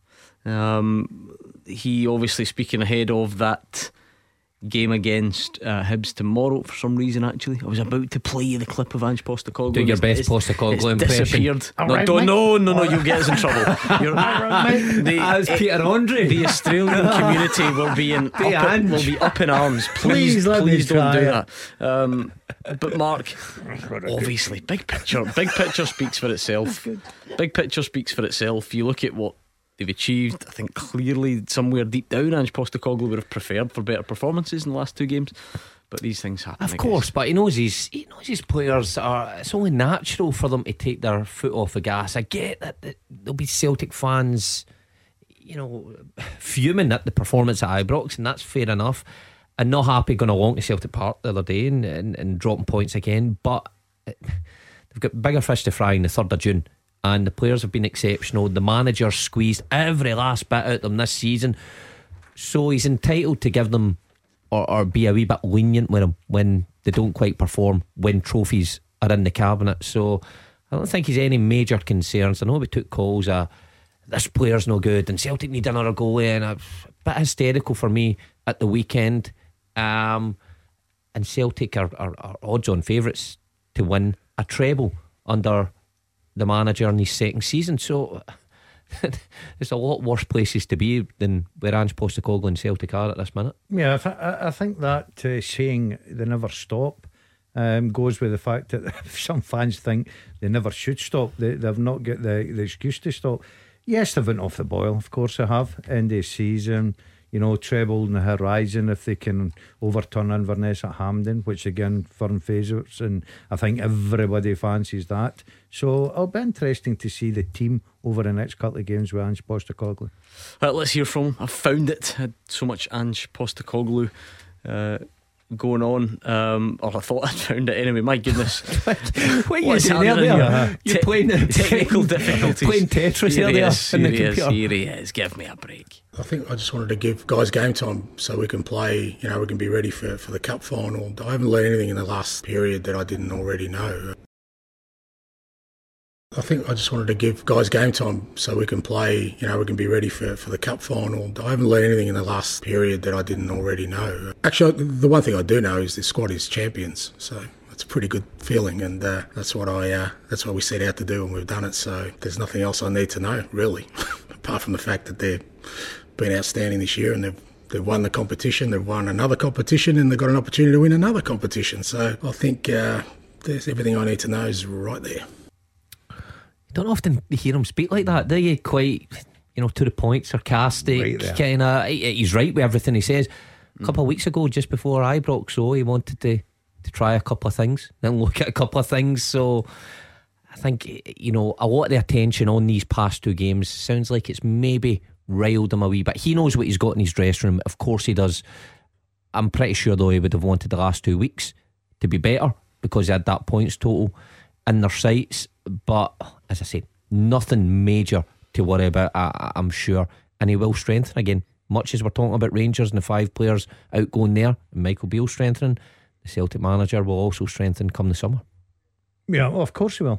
He obviously speaking ahead of that game against Hibs tomorrow. For some reason, actually, I was about to play you the clip of Ange Postecoglou. Do your best Postecoglou impression. Disappeared. No, you'll get us in trouble. As Peter Andre, the Australian community will be up in arms. Please don't do that. But Mark, obviously, big picture speaks for itself. Big picture speaks for itself. You look at what they've achieved. I think clearly somewhere deep down Ange Postecoglou would have preferred for better performances in the last 2 games, but these things happen, of course. But he knows his players are, it's only natural for them to take their foot off the gas. I get that there'll be Celtic fans, fuming at the performance at Ibrox, and that's fair enough, and not happy going along to Celtic Park the other day and dropping points again. But they've got bigger fish to fry on the 3rd of June, and the players have been exceptional. The manager squeezed every last bit out of them this season, so he's entitled to give them or be a wee bit lenient with them when they don't quite perform, when trophies are in the cabinet. So I don't think he's any major concerns. I know we took calls this player's no good and Celtic need another goalie, and a bit hysterical for me at the weekend. And Celtic are odds on favourites to win a treble under the manager in his second season. So there's a lot worse places to be than where Ange Postecoglou and Celtic are at this minute. Yeah, I think that saying they never stop goes with the fact that some fans think they never should stop. They've not got the excuse to stop. Yes, they've went off the boil, of course they have. End of season, treble in the horizon if they can overturn Inverness at Hampden, which again, firm favourites, and I think everybody fancies that. So it'll be interesting to see the team over the next couple of games with Ange Postecoglou. Let's hear from him. I found it. Had so much Ange Postecoglou going on, or I thought I'd found it anyway. My goodness. What are you doing there? You're playing technical difficulties. Playing Tetris here in the computer. Here he is. Give me a break. I think I just wanted to give guys game time so we can play, we can be ready for the cup final. I haven't learned anything in the last period that I didn't already know. I think I just wanted to give guys game time so we can play, we can be ready for the cup final. I haven't learned anything in the last period that I didn't already know. Actually, the one thing I do know is the squad is champions, so it's a pretty good feeling, and that's what we set out to do, and we've done it. So there's nothing else I need to know really, apart from the fact that they've been outstanding this year, and they've won the competition, they've won another competition, and they've got an opportunity to win another competition. So I think there's everything I need to know is right there. Don't often hear him speak like that, do you? Quite, to the point, sarcastic, kind of. He's right with everything he says. A couple of weeks ago, just before Ibrox, so he wanted to try a couple of things, then look at a couple of things. So I think, a lot of the attention on these past two games sounds like it's maybe riled him a wee bit. He knows what he's got in his dressing room. Of course he does. I'm pretty sure though he would have wanted the last 2 weeks to be better because he had that points total in their sights. But as I said, nothing major to worry about, I'm sure. And he will strengthen again. Much as we're talking about Rangers and the 5 players outgoing there, and Michael Beale strengthening, the Celtic manager will also strengthen come the summer. Yeah, well, of course he will.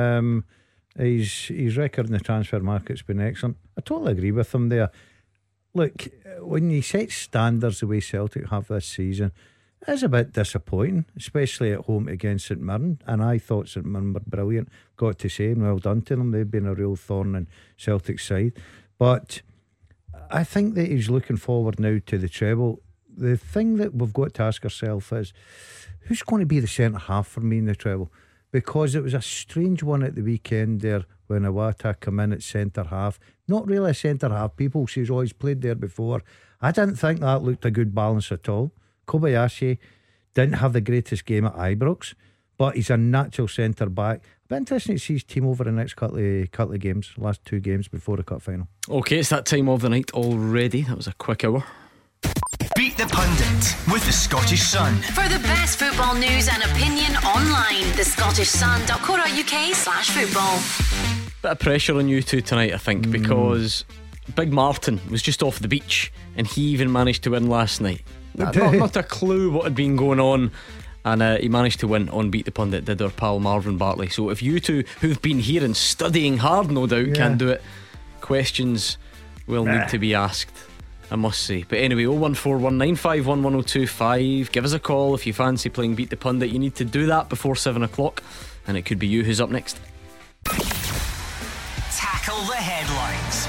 His record in the transfer market's been excellent. I totally agree with him there. Look, when you set standards the way Celtic have this season, it's a bit disappointing, especially at home against St Mirren. And I thought St Mirren were brilliant, got to say, and well done to them. They've been a real thorn in Celtic's side. But I think that he's looking forward now to the treble. The thing that we've got to ask ourselves is, who's going to be the centre half for me in the treble? Because it was a strange one at the weekend there when Iwata come in at centre half. Not really a centre half. People say, oh, he's played there before. I didn't think that looked a good balance at all. Kobayashi didn't have the greatest game at Ibrox, but he's a natural centre back. But interesting to see his team over the next couple of games, last 2 games before the cup final. Okay, it's that time of the night already. That was a quick hour. Beat the Pundit with the Scottish Sun. For the best football news and opinion online, thescottishsun.co.uk/football. Bit of pressure on you two tonight, I think, because Big Martin was just off the beach and he even managed to win last night. Not a clue what had been going on, and he managed to win on Beat the Pundit, did our pal Marvin Bartley. So if you two, who've been here and studying hard, no doubt, can do it, questions will need to be asked, I must say. But anyway, 01419511025. Give us a call if you fancy playing Beat the Pundit. You need to do that before 7 o'clock, and it could be you who's up next. Tackle the headlines.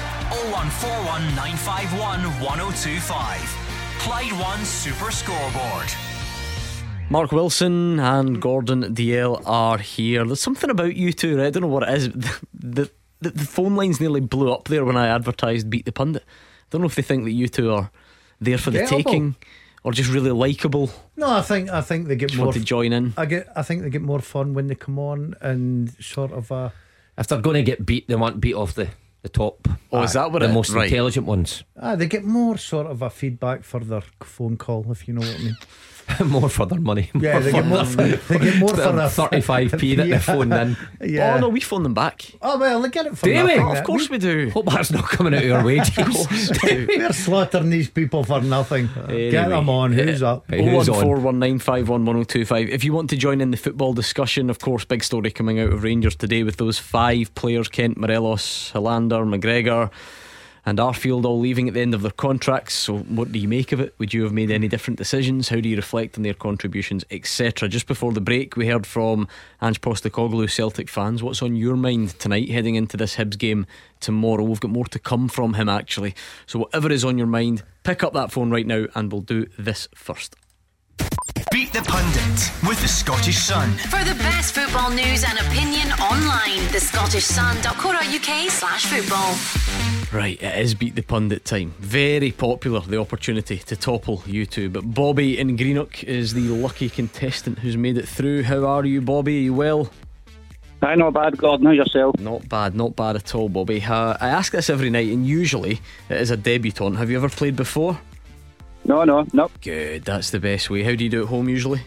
01419511025. Clyde One Super Scoreboard. Mark Wilson and Gordon DL are here. There's something about you two, right? I don't know what it is. The phone lines nearly blew up there when I advertised Beat the Pundit. I don't know if they think that you two are there for the taking or just really likeable. No, I think they get more want to join in. I think they get more fun when they come on, and sort of if they're going to get beat, they want beat off the top. Oh, is that what the it most right. intelligent ones? They get more sort of a feedback for their phone call, if you know what I mean. More for their money. Yeah, they get more for their 35p that they phone in. Yeah. Oh no, we phone them back. Oh well, they get it for do nothing. We? Of course we do. Hope that's not coming out of our wages. Of course we do. We're slaughtering these people for nothing. Anyway, get them on. Who's up? 01419511025. If you want to join in the football discussion, of course, big story coming out of Rangers today with those 5 players: Kent, Morelos, Helander, McGregor and Arfield all leaving at the end of their contracts. So what do you make of it? Would you have made any different decisions? How do you reflect on their contributions, etc.? Just before the break, we heard from Ange Postecoglou, Celtic fans. What's on your mind tonight heading into this Hibs game tomorrow? We've got more to come from him, actually. So whatever is on your mind, pick up that phone right now and we'll do this first. Beat the Pundit with the Scottish Sun. For the best football news and opinion online, thescottishsun.co.uk/football. Right, it is Beat the Pundit time. Very popular, the opportunity to topple you two. But Bobby in Greenock is the lucky contestant who's made it through. How are you, Bobby? Are you well? Aye, not bad, Gordon. How's yourself? Not bad at all, Bobby. I ask this every night, and usually it is a debutant. Have you ever played before? No. Good, that's the best way. How do you do at home usually?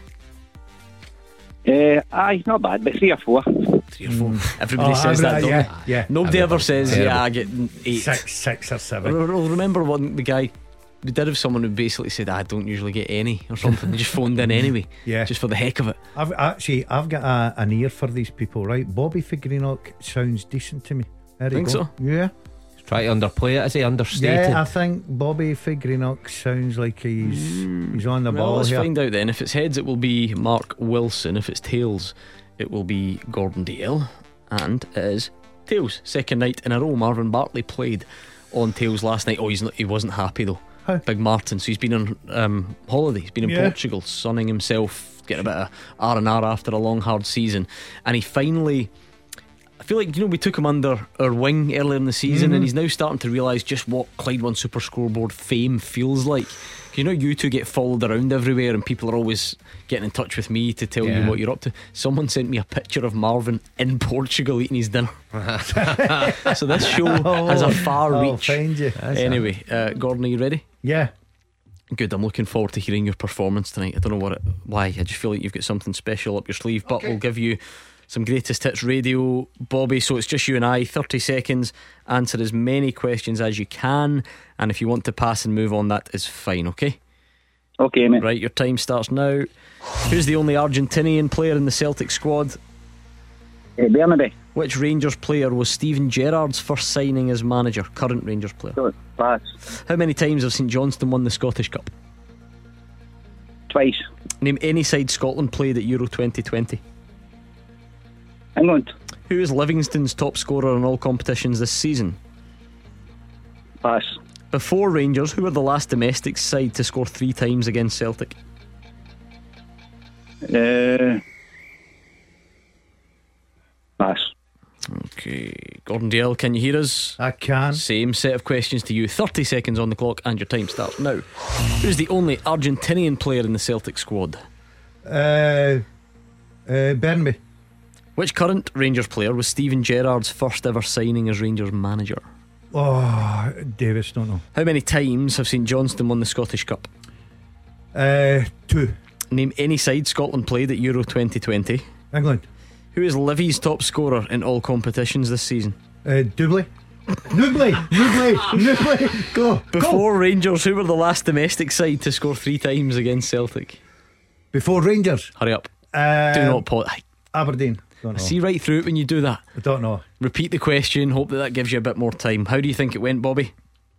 Aye, not bad, but 3 or 4. 3 or 4. Everybody says that, don't they? Yeah. Nobody ever says, I get 8. 6 or 7. Remember when the guy we did have someone who basically said, I don't usually get any or something. They just phoned in anyway, just for the heck of it. I've got an ear for these people, right? Bobby for Greenock sounds decent to me. Think so? Yeah. Try to underplay it, is he understated? Yeah, I think Bobby for Greenock sounds like he's on the ball. Let's here. find out then. If it's heads, it will be Mark Wilson. If it's tails, it will be Gordon Dalziel. And it is tails. Second night in a row. Marvin Bartley played on tails last night. He wasn't happy though. How? Big Martin. So he's been on holiday. He's been in Portugal, sunning himself, getting a bit of R&R after a long hard season. And he finally, I feel like, we took him under our wing earlier in the season, and he's now starting to realise just what Clyde One Super Scoreboard fame feels like. You two get followed around everywhere, and people are always getting in touch with me to tell you what you're up to. Someone sent me a picture of Marvin in Portugal eating his dinner. So this show has a far reach. I'll find you. Anyway, Gordon, are you ready? Yeah. Good, I'm looking forward to hearing your performance tonight. I don't know why, I just feel like you've got something special up your sleeve, but we'll give you some greatest hits radio, Bobby. So it's just you and I, 30 seconds, answer as many questions as you can, and if you want to pass and move on, that is fine. Okay, mate. Right, your time starts now. Who's the only Argentinian player in the Celtic squad? Bernabé. Which Rangers player was Steven Gerrard's first signing as manager? Current Rangers player. Pass. How many times have St Johnstone won the Scottish Cup? Twice. Name any side Scotland played at Euro 2020. England. Who is Livingston's top scorer in all competitions this season? Pass. Before Rangers, who were the last domestic side to score 3 times against Celtic? Pass. Okay, Gordon Dalziel, can you hear us? I can. Same set of questions to you. 30 seconds on the clock, and your time starts now. Who's the only Argentinian player in the Celtic squad? Bernabé. Which current Rangers player was Steven Gerrard's first ever signing as Rangers manager? Oh, Davis, don't know. How many times have St Johnstone won the Scottish Cup? 2. Name any side Scotland played at Euro 2020. England. Who is Livy's top scorer in all competitions this season? Nubley. Go. Before Rangers, who were the last domestic side to score 3 times against Celtic? Before Rangers. Hurry up. Do not pause. Aberdeen. Don't know. See right through it when you do that. I don't know. Repeat the question. Hope that gives you a bit more time. How do you think it went, Bobby?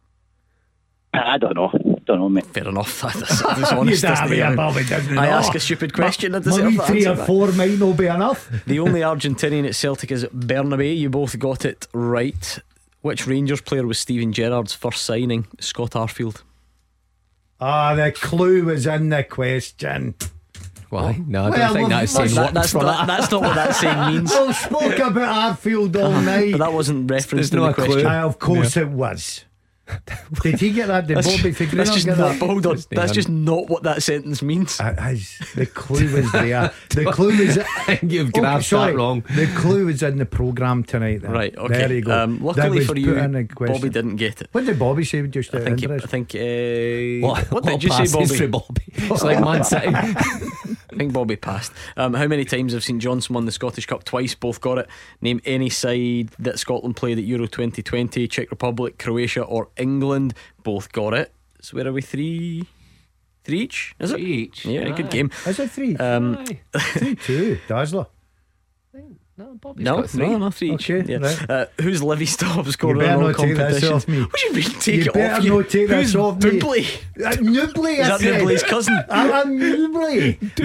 I don't know, mate. Fair enough. That's honest. I ask a stupid question. I deserve maybe that 3 or answer. 4 might not be enough. The only Argentinian at Celtic is Bernabé. You both got it right. Which Rangers player was Steven Gerrard's first signing? Scott Arfield. The clue was in the question. Why? No, I don't think that's saying that's not what that saying means. Well, spoke about Arfield all night. But that wasn't referenced in no the question. Of course it was. Did he get that? Did Bobby figure that's out? just Get not, that? hold on. That's just not what that sentence means. The clue was there. The clue was. You've grasped that wrong. The clue was in the programme tonight. Then. Right. Okay. There you go. Luckily for you, Bobby Bobby didn't get it. What did Bobby say? Just I think. What did you say, passes Bobby? for Bobby? It's like Man City. I think Bobby passed. How many times have St Johnstone won the Scottish Cup? Twice. Both got it. Name any side that Scotland played at Euro 2020. Czech Republic, Croatia or England. Both got it. So where are we? 3 each? Is it? 3 each. Yeah, good game. Is it 3? 3-2. Dazzler. No, Bobby's got 3. No, 3 each. Okay, Yeah. right. Who's Livy's top scorer You in better all not take this competitions? off me. What do you mean take You it better off you? not take this Who's off me. Nubley? Nubley. Is that Nubley's cousin? I'm Nubley.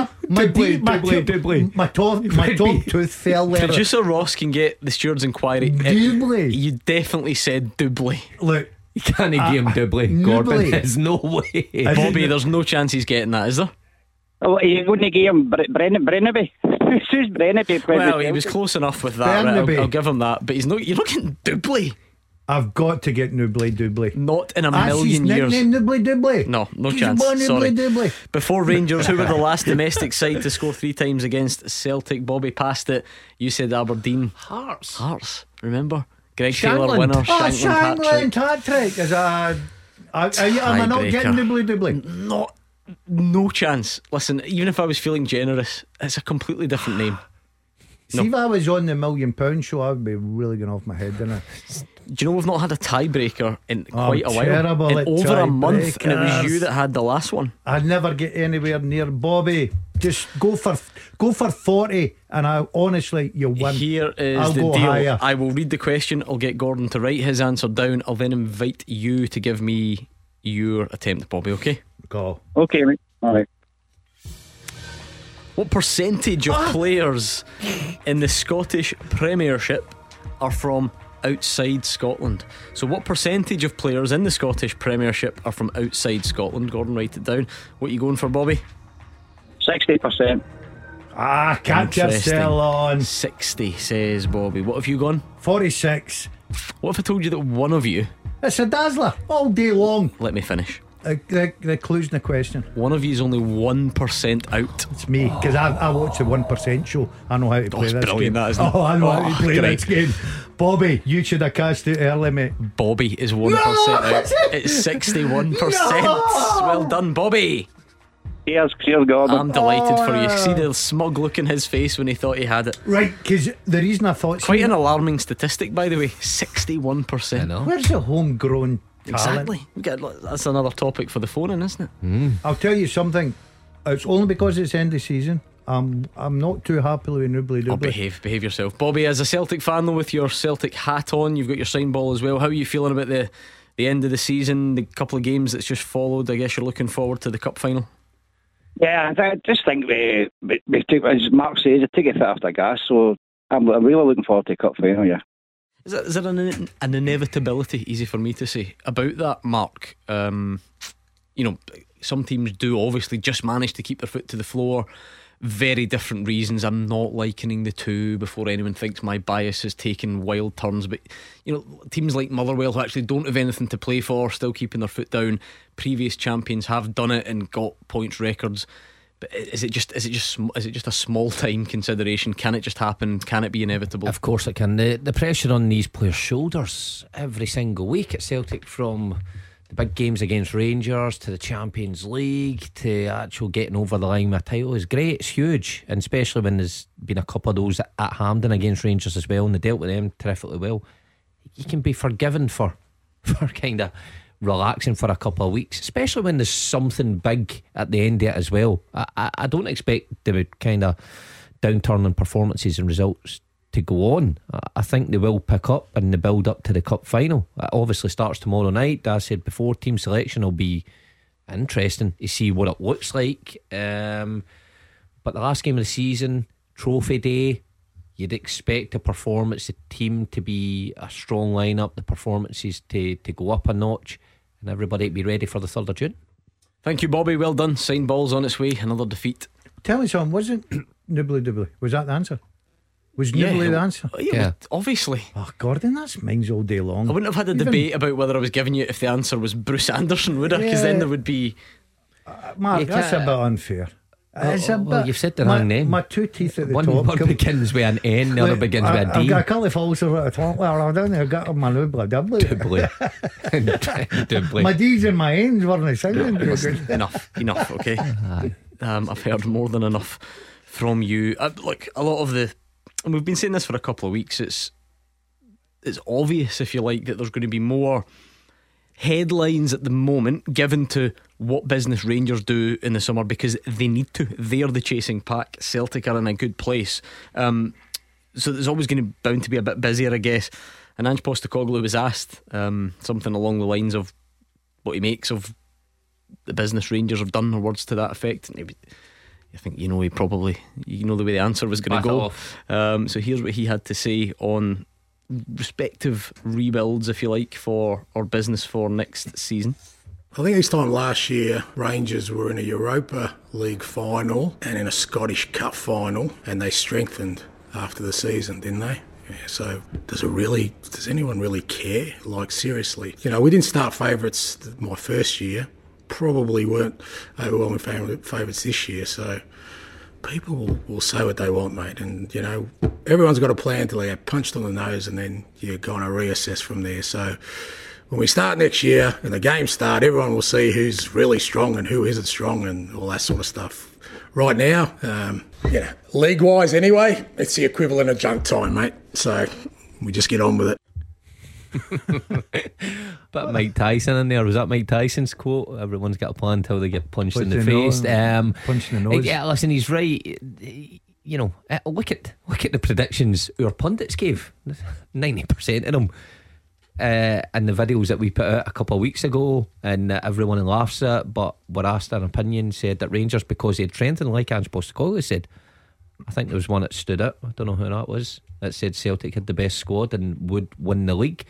My top tooth fell there. Producer Ross can get the steward's inquiry. Nubley. You definitely said Dubley. Look, You can't give him Dubley, Gordon. Nubley. There's no way. Bobby, there's no chance he's getting that, is there? Oh, you wouldn't give him Brennaby. Who's Brennaby? Well, he was close enough with that. Right? Bernabei. I'll give him that. But you're not getting Doubly. I've got to get Nubly. Not in a That's million his years. nickname, Nubly. No He's chance. born Sorry. Nubly. Before Rangers, who were the last domestic side to score 3 times against Celtic? Bobby passed it. You said Aberdeen. Hearts. Remember? Greg Taylor Shankland. winner. Shankland hat-trick. Am I not getting Nubly? No chance. Listen, even if I was feeling generous, it's a completely different name. See, if I was on the £1 Million show, I would be really going off my head, didn't I? Do you know we've not had a tiebreaker in quite a while? Terrible In at over a month, and it was tiebreakers. you that had the last one. I'd never get anywhere near Bobby. Just go for 40, and I honestly, you'll win. Here is I'll the go deal. higher. I will read the question. I'll get Gordon to write his answer down. I'll then invite you to give me your attempt, Bobby. Okay? Go. Okay, mate. All right. What percentage of players in the Scottish Premiership are from outside Scotland? So what percentage of players in the Scottish Premiership are from outside Scotland? Gordon, write it down. What are you going for, Bobby? 60%. Catch yourself on. 60, says Bobby. What have you gone? 46. What if I told you that one of you... It's a dazzler all day long. Let me finish. The clue's in the question. One of you is only 1% out. It's me, because I watch the 1% show. I know how to play it's this brilliant, game. that, isn't it? I know how to play great. this game. Bobby, you should have cast it early, mate. Bobby is 1% out. It's 61%. Well done, Bobby. Cheers, Gordon. I'm delighted for you. See the smug look in his face when he thought he had it. Right, because the reason I thought... Quite an alarming statistic, by the way. 61%. I know. Where's the homegrown talent? Exactly. That's another topic for the phone-in, isn't it? I'll tell you something. It's only because it's end of season. I'm not too happy with Nubly Oh, Doobly. behave yourself, Bobby. As a Celtic fan, though, with your Celtic hat on, you've got your sign ball as well. How are you feeling about the end of the season, the couple of games that's just followed? I guess you're looking forward to the cup final. Yeah, I just think we took, as Mark says, I took it fit after gas, so I'm really looking forward to the cup final, yeah. Is there an inevitability, easy for me to say, about that, Mark? You know, some teams do obviously just manage to keep their foot to the floor. Very different reasons. I'm not likening the two before anyone thinks my bias has taken wild turns. But, you know, teams like Motherwell who actually don't have anything to play for, still keeping their foot down. Previous champions have done it and got points records. But is it just a small time consideration? Can it just happen? Can it be inevitable? Of course it can. The pressure on these players' shoulders every single week at Celtic, from the big games against Rangers to the Champions League to actual getting over the line with a title, is great. It's huge, and especially when there's been a couple of those at Hampden against Rangers as well, and they dealt with them terrifically well. You can be forgiven for kind of relaxing for a couple of weeks, especially when there's something big at the end of it as well. I don't expect the kind of downturn in performances and results to go on. I think they will pick up in the build up to the cup final. It obviously starts tomorrow night. As I said before, team selection will be interesting to see what it looks like. But the last game of the season, trophy day, you'd expect the performance, the team to be a strong lineup, the performances to go up a notch, and everybody to be ready for the 3rd of June. Thank you, Bobby. Well done. Signed ball's on its way. Another defeat. Tell me something, wasn't Nubly Doobly? Was that the answer? Was Nubly the answer? Yeah, obviously. Oh, Gordon, that's mines all day long. I wouldn't have had a debate about whether I was giving you if the answer was Bruce Anderson, would I? Because then there would be Mark, that's a bit unfair. It's a well, bit, you've said the wrong name. My two teeth at the one top. begins with an N, the other begins with a D. I've got a couple of falls at the top. Well, I don't know. I've got my Nubly Doobly. Doobly. My D's and my N's weren't singing. enough, okay? I've heard more than enough from you. Look, a lot of and we've been saying this for a couple of weeks, it's obvious, if you like, that there's going to be more headlines at the moment given to what business Rangers do in the summer, because they need to. They're the chasing pack. Celtic are in a good place, so there's always going to bound to be a bit busier, I guess. And Ange Postecoglou was asked something along the lines of what he makes of the business Rangers have done, or words to that effect. And I think he probably the way the answer was going to go. So here's what he had to say on respective rebuilds, if you like, for our business for next season. I think this time last year, Rangers were in a Europa League final and in a Scottish Cup final, and they strengthened after the season, didn't they? Yeah, so does anyone really care? Like, seriously. You know, we didn't start favourites my first year, probably weren't overwhelming favourites this year, so people will say what they want, mate, and, you know, everyone's got a plan till they get punched on the nose and then you're going to reassess from there. So when we start next year and the games start, everyone will see who's really strong and who isn't strong and all that sort of stuff. Right now, league-wise anyway, it's the equivalent of junk time, mate. So we just get on with it. But Mike Tyson in there. Was that Mike Tyson's quote? Everyone's got a plan until they get punched in the face. Punched in the nose. Yeah, listen, he's right. You know, look at the predictions our pundits gave. 90% of them. And the videos that we put out a couple of weeks ago, and everyone laughs at, but were asked an opinion, said that Rangers, because they had strengthened, like Ange Postecoglou said, I think there was one that stood out, I don't know who that was, that said Celtic had the best squad and would win the league.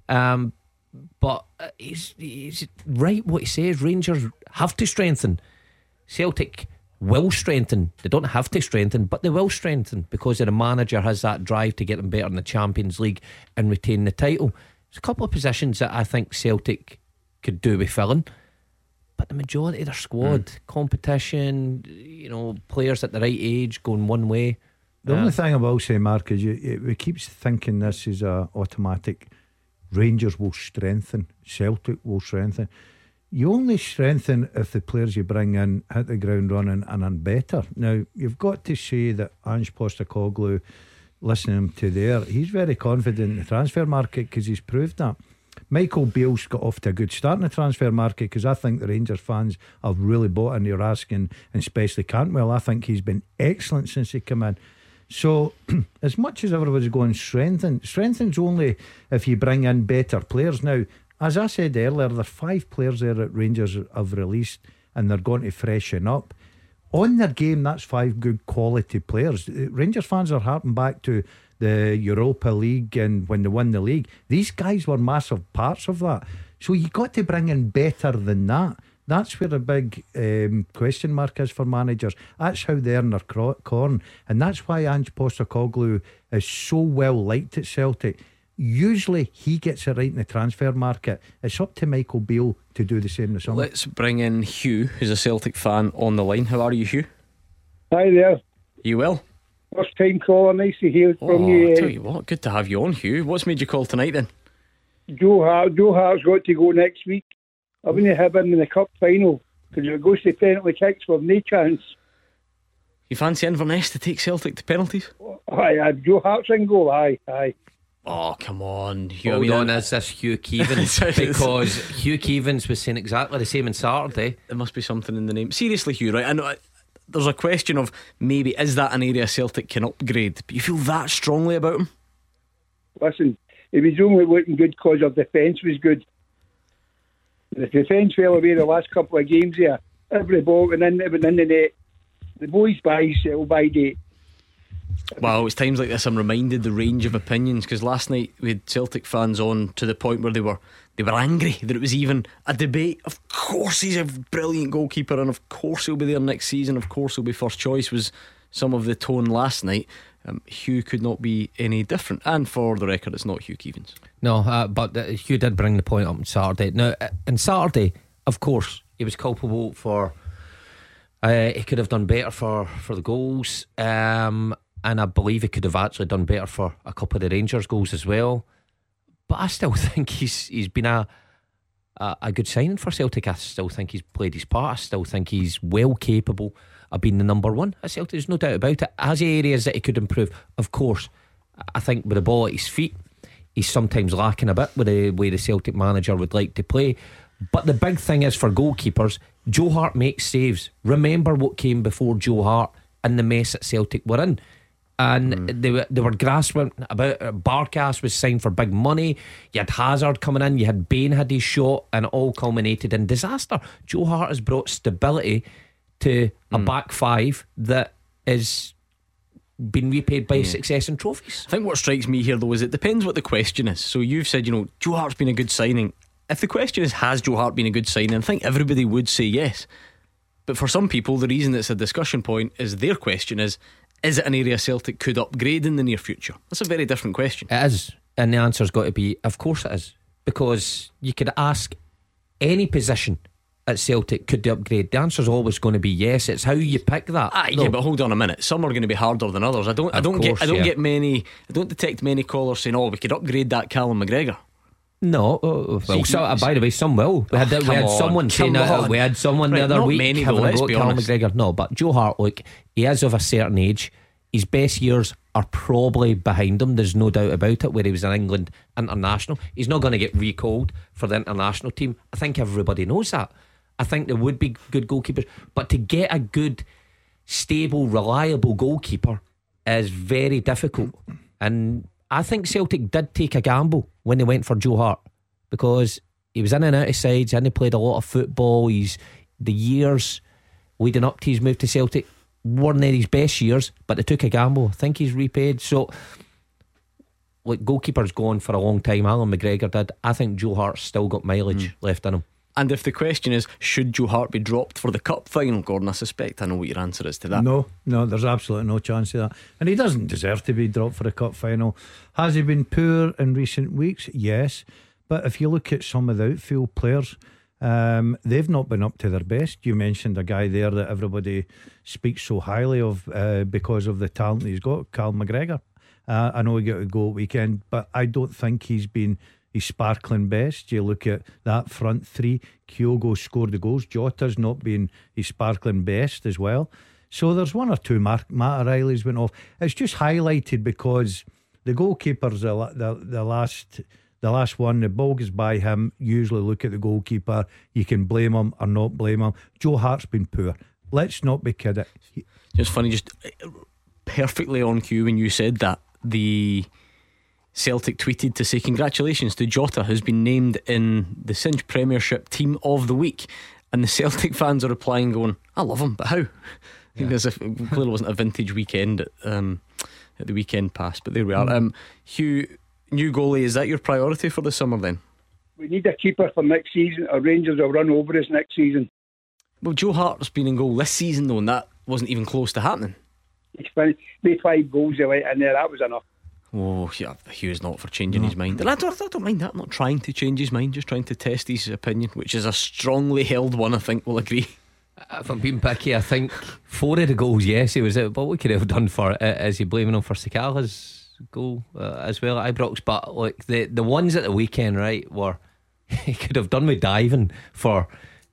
But he's right what he says. Rangers have to strengthen. Celtic will strengthen. They don't have to strengthen, but they will strengthen because the manager has that drive to get them better in the Champions League and retain the title. There's a couple of positions that I think Celtic could do with filling, but the majority of their squad, competition, you know, players at the right age going one way. The only thing I will say, Mark, is we keep thinking this is a automatic. Rangers will strengthen, Celtic will strengthen. You only strengthen if the players you bring in hit the ground running and are better. Now, you've got to say that Ange Postecoglou, listening to there, he's very confident in the transfer market because he's proved that. Michael Beale's got off to a good start in the transfer market because I think the Rangers fans have really bought into asking, and especially Cantwell. I think he's been excellent since he came in. So as much as everybody's going strengthen's only if you bring in better players. Now, as I said earlier, there are 5 players there that Rangers have released and they're going to freshen up on their game. That's 5 good quality players. Rangers fans are harping back to the Europa League and when they won the league, these guys were massive parts of that. So you got to bring in better than that. That's where the big question mark is for managers. That's how they earn their corn, and that's why Ange Postecoglou is so well liked at Celtic. Usually he gets it right in the transfer market. It's up to Michael Beale to do the same this summer. Let's bring in Hugh, who's a Celtic fan, on the line. How are you, Hugh? Hi there. You well? First time caller, nice to hear from you. I tell you what, good to have you on, Hugh. What's made you call tonight then? Joe Hart's got to go next week. I wouldn't have him in the cup final because if it goes to penalty kicks, we've no chance. You fancy Inverness to take Celtic to penalties? Aye, Joe Hart's in goal. Aye. Oh, come on, Hugh. Hold on, is this Hugh Keevins? Because Hugh Keevins was saying exactly the same on Saturday. There must be something in the name. Seriously, Hugh, right? I know there's a question of maybe is that an area Celtic can upgrade, but you feel that strongly about him? Listen, he was only looking good because our defence was good. The defence fell away the last couple of games here. Every ball went in the net. The boys sell by date. Well, it's times like this I'm reminded the range of opinions, because last night we had Celtic fans on to the point where they were angry that it was even a debate. Of course he's a brilliant goalkeeper and of course he'll be there next season, of course he'll be first choice, was some of the tone last night. Hugh could not be any different, and for the record it's not Hugh Keevins. No, but Hugh did bring the point up on Saturday. Now on Saturday, of course, he was culpable for he could have done better for the goals, and I believe he could have actually done better for a couple of the Rangers goals as well. But I still think he's been a good signing for Celtic. I still think he's played his part. I still think he's well capable of being the number one at Celtic. There's no doubt about it. Has he areas that he could improve? Of course. I think with the ball at his feet, he's sometimes lacking a bit with the way the Celtic manager would like to play. But the big thing is for goalkeepers, Joe Hart makes saves. Remember what came before Joe Hart and the mess that Celtic were in. And they were grasping about Barkas was signed for big money. You had Hazard coming in, you had Bain had his shot, and it all culminated in disaster. Joe Hart has brought stability to a back five that is been repaid by success and trophies. I think what strikes me here though is it depends what the question is. So you've said, Joe Hart's been a good signing. if the question is, has Joe Hart been a good signing, I think everybody would say yes. But for some people, the reason it's a discussion point is their question is it an area Celtic could upgrade in the near future? That's a very different question. It is, and the answer's got to be, of course it is. Because you could ask any position at Celtic, could they upgrade? The answer's always going to be yes. It's how you pick that. Yeah, but hold on a minute. Some are going to be harder than others. I don't detect many callers saying, "Oh, we could upgrade that Callum McGregor." No, by the way, some will. We had someone saying that. We had someone the other week having a go at Callum McGregor. No, but Joe Hart, look, he is of a certain age. His best years are probably behind him. There's no doubt about it. Where he was an England international, he's not going to get recalled for the international team. I think everybody knows that. I think there would be good goalkeepers, but to get a good, stable, reliable goalkeeper is very difficult. And I think Celtic did take a gamble when they went for Joe Hart, because he was in and out of sides and he played a lot of football. The years leading up to his move to Celtic weren't his best years, but they took a gamble. I think he's repaid. So, like, goalkeepers going for a long time. Alan McGregor did. I think Joe Hart's still got mileage left in him. And if the question is, should Joe Hart be dropped for the cup final, Gordon, I suspect I know what your answer is to that. No, there's absolutely no chance of that. And he doesn't deserve to be dropped for the cup final. Has he been poor in recent weeks? Yes. But if you look at some of the outfield players, they've not been up to their best. You mentioned a guy there that everybody speaks so highly of because of the talent he's got, Callum McGregor. I know he got a goal at weekend, but I don't think he's been his sparkling best. You look at that front three, Kyogo scored the goals, Jota's not been his sparkling best as well. So there's one or two. Matt O'Reilly's went off. It's just highlighted because the goalkeepers, the last one, the ball goes by him. Usually look at the goalkeeper. You can blame him or not blame him. Joe Hart's been poor. Let's not be kidding. Just funny, just perfectly on cue when you said that, the Celtic tweeted to say congratulations to Jota, who's been named in the Cinch Premiership Team of the Week, and the Celtic fans are replying going, I love him, but how? I think as if it clearly wasn't a vintage weekend at the weekend pass, but there we are. Hugh, new goalie, is that your priority for the summer then? We need a keeper for next season, or Rangers will run over us next season. Well, Joe Hart's been in goal this season though, and that wasn't even close to happening. He's finished, made 5 goals in there, that was enough. Oh, yeah, Hugh's not for changing his mind. And I don't mind that. I'm not trying to change his mind, just trying to test his opinion, which is a strongly held one, I think we'll agree. If I'm being picky, I think 4 of the goals, yes, he was out, but what could he have done for is he blaming him for Sakala's goal as well at Ibrox? But like the ones at the weekend, right, were he could have done with diving for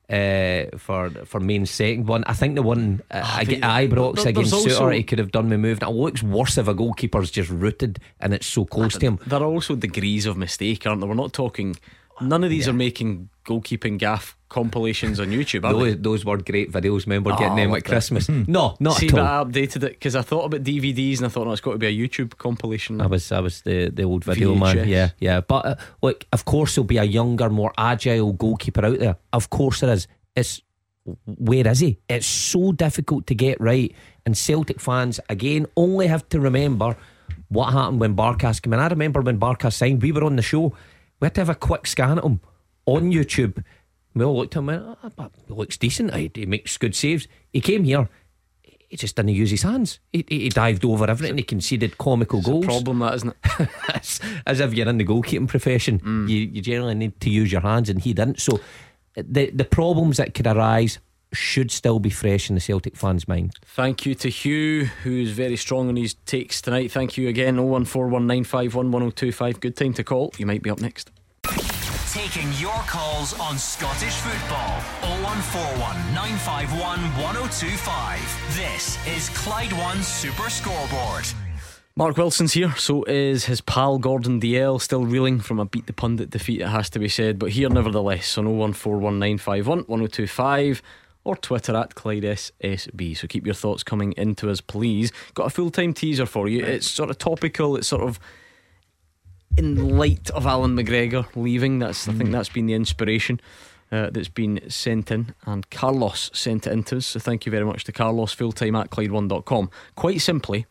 Main's second one. I think the one at Ibrox against Suter, he could have done with moving. It looks worse if a goalkeeper's just rooted and it's so close to him. There are also degrees of mistake, aren't there? We're not talking. None of these are making goalkeeping gaff compilations on YouTube, are they? Those were great videos. Remember getting them at Christmas? No, not See, at all. but I updated it because I thought about DVDs and I thought, no, it's got to be a YouTube compilation. I was the old video VHS. Man. Yeah. But look, of course there'll be a younger, more agile goalkeeper out there. Of course there is. Where is he? It's so difficult to get right. And Celtic fans again only have to remember what happened when Barkas came in. I remember when Barkas signed, we were on the show. We had to have a quick scan at him on YouTube. We all looked at him and went, he looks decent, he makes good saves. He came here, he just didn't use his hands. He dived over everything. He conceded comical goals. It's a problem, that, isn't it? As if you're in the goalkeeping profession, you generally need to use your hands, and he didn't. So the problems that could arise should still be fresh in the Celtic fans' mind. Thank you to Hugh, who's very strong on his takes tonight. Thank you again. 01419511025. Good time to call. You might be up next. Taking your calls on Scottish football. 0141 951 1025. This is Clyde One Super Scoreboard. Mark Wilson's here, so is his pal Gordon DL, still reeling from a Beat the Pundit defeat, it has to be said, but here nevertheless. So 0141951 1025 or Twitter at Clyde SSB. So keep your thoughts coming into us, please. Got a full-time teaser for you. It's sort of topical. It's sort of in light of Alan McGregor leaving. I think that's been the inspiration that's been sent in, and Carlos sent it into us. So thank you very much to Carlos. Fulltime at Clyde1.com. Quite simply,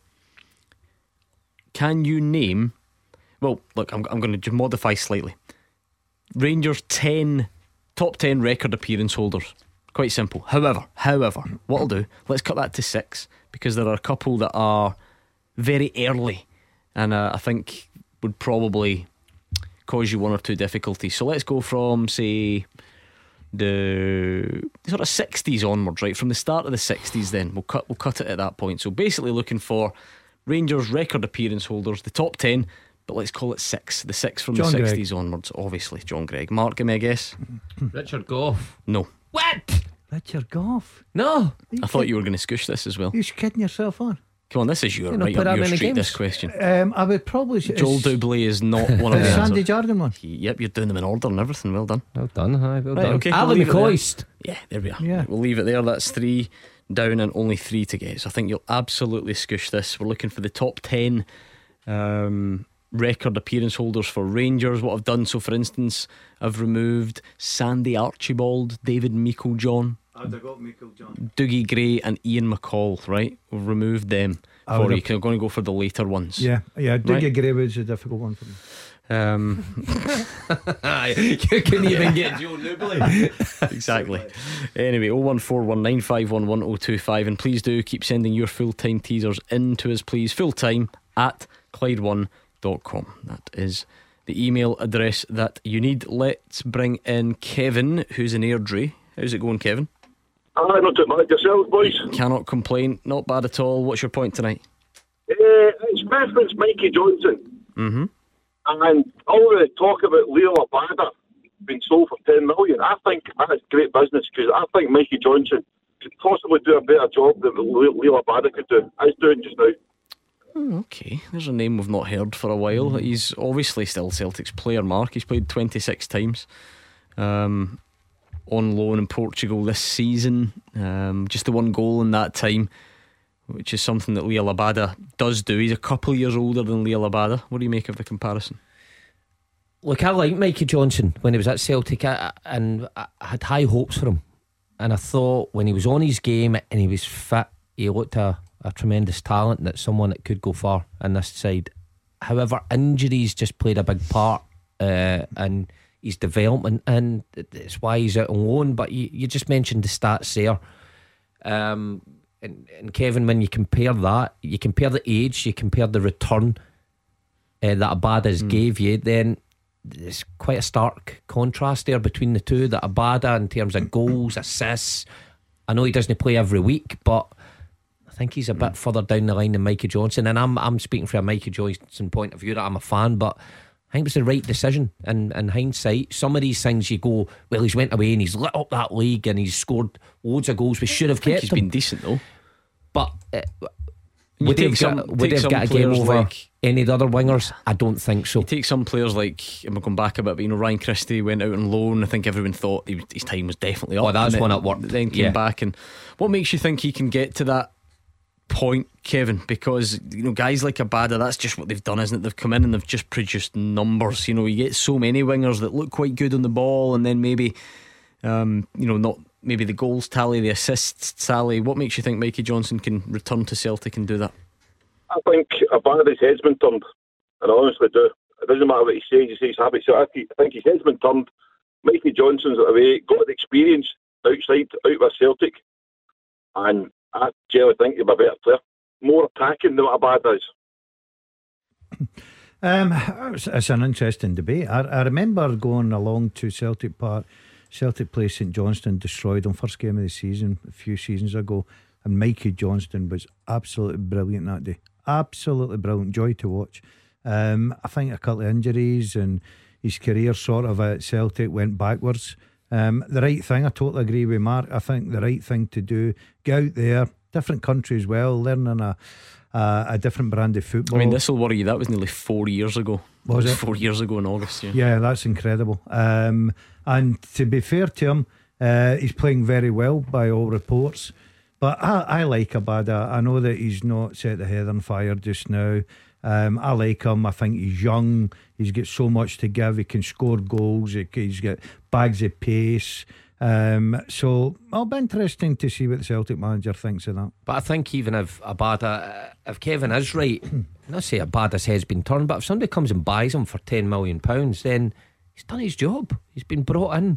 can you name? Well, look, I'm going to just modify slightly. Rangers 10 top 10 record appearance holders. Quite simple. However, what I'll do, let's cut that to 6, because there are a couple that are very early, and I think would probably cause you one or two difficulties. So let's go from, say, the sort of 60s onwards, right? From the start of the 60s, then we'll cut it at that point. So basically looking for Rangers record appearance holders, the top 10, but let's call it 6. The 6 from John the Gregg. 60s onwards. Obviously John Gregg. Mark, give me a guess. Richard Gough. No. What? Richard Gough. No. I thought you were going to scoosh this as well. You're kidding yourself on. Come on, this is your You know, right put up that your many street, games. this question. I would probably Joel Dublé is not one of Is them. Sandy Jardine one? Yep, you're doing them in order and everything. Well done. Well done, well Right, done. okay, Alan we'll leave it there. McCoist. Yeah, there we are. Yeah. We'll leave it there. That's 3 down and only 3 to get. So I think you'll absolutely scoosh this. We're looking for the top 10 record appearance holders for Rangers. What I've done, so for instance, I've removed Sandy Archibald, David Meiklejohn, Dougie Gray and Ian McCall. Right, we've removed them I for would you. have- I'm going to go for the later ones. Yeah, Dougie Right. Gray was a difficult one for me. You couldn't even get Joe Nubley. Exactly. Anyway, 01419511025, and please do keep sending your full-time teasers in to us, please. Fulltime at Clyde1.com. That is the email address that you need. Let's bring in Kevin, who's in Airdrie. How's it going, Kevin? Not too bad yourself, boys. Cannot complain. Not bad at all. What's your point tonight? It's reference Mikey Johnson. Mm-hmm. And all the talk about Leo Abada being sold for 10 million, I think that's great business, because I think Mikey Johnson could possibly do a better job than Leo Abada could do. As doing just now. Okay, there's a name we've not heard for a while. He's obviously still Celtic's player, Mark. He's played 26 times on loan in Portugal this season. Just the one goal in that time, which is something that Leo Abada does do. He's a couple of years older than Leo Abada. What do you make of the comparison? Look, I liked Mikey Johnson when he was at Celtic, and I had high hopes for him. And I thought when he was on his game and he was fit, he looked a tremendous talent, that someone that could go far in this side. However, injuries just played a big part, and his development, and it's why he's out on loan. But you just mentioned the stats there, and Kevin, when you compare that, you compare the age, you compare the return that Abada's gave you, then there's quite a stark contrast there between the two. That Abada, in terms of goals, assists, I know he doesn't play every week, but I think he's a bit further down the line than Mikey Johnson. And I'm speaking from a Mikey Johnson point of view, that I'm a fan, but I think it was the right decision in hindsight. Some of these things you go, well, he's went away and he's lit up that league and he's scored loads of goals. We should have kept him. He's been decent though. But You would they take have got a game players over like- any of the other wingers? I don't think so. You take some players like, I'm going back a bit, but Ryan Christie went out on loan. I think everyone thought his time was definitely up. Oh, that's and one it- that worked. Then came Yeah. back. And what makes you think he can get to that point, Kevin? Because guys like Abada, that's just what they've done, isn't it? They've come in and they've just produced numbers. You get so many wingers that look quite good on the ball, and then maybe not maybe the goals tally, the assists tally. What makes you think Mikey Johnson can return to Celtic and do that? I think Abada's head's been turned, and I honestly do. It doesn't matter what he says happy. So I think his head's been turned. Mikey Johnson's away, got the experience out with Celtic, and I generally think he'll be a better player, more attacking than what Abada is. It's an interesting debate. I remember going along to Celtic Park. Celtic played St Johnstone, destroyed them first game of the season a few seasons ago, and Mikey Johnston was absolutely brilliant that day. Absolutely brilliant, joy to watch. I think a couple of injuries and his career sort of at Celtic went backwards. The right thing, I totally agree with Mark. I think the right thing to do, get out there, different country as well, learning a different brand of football. I mean, this will worry you. That was nearly 4 years ago. Was it? 4 years ago in August. Yeah, that's incredible. And to be fair to him, he's playing very well by all reports. But I like Abada. I know that he's not set the head on fire just now. I like him. I think he's young. He's got so much to give. He can score goals. He's got bags of pace. So it'll be interesting to see what the Celtic manager thinks of that. But I think even if Abada, if Kevin is right, not say Abada's head's been turned, but if somebody comes and buys him for £10 million, then he's done his job. He's been brought in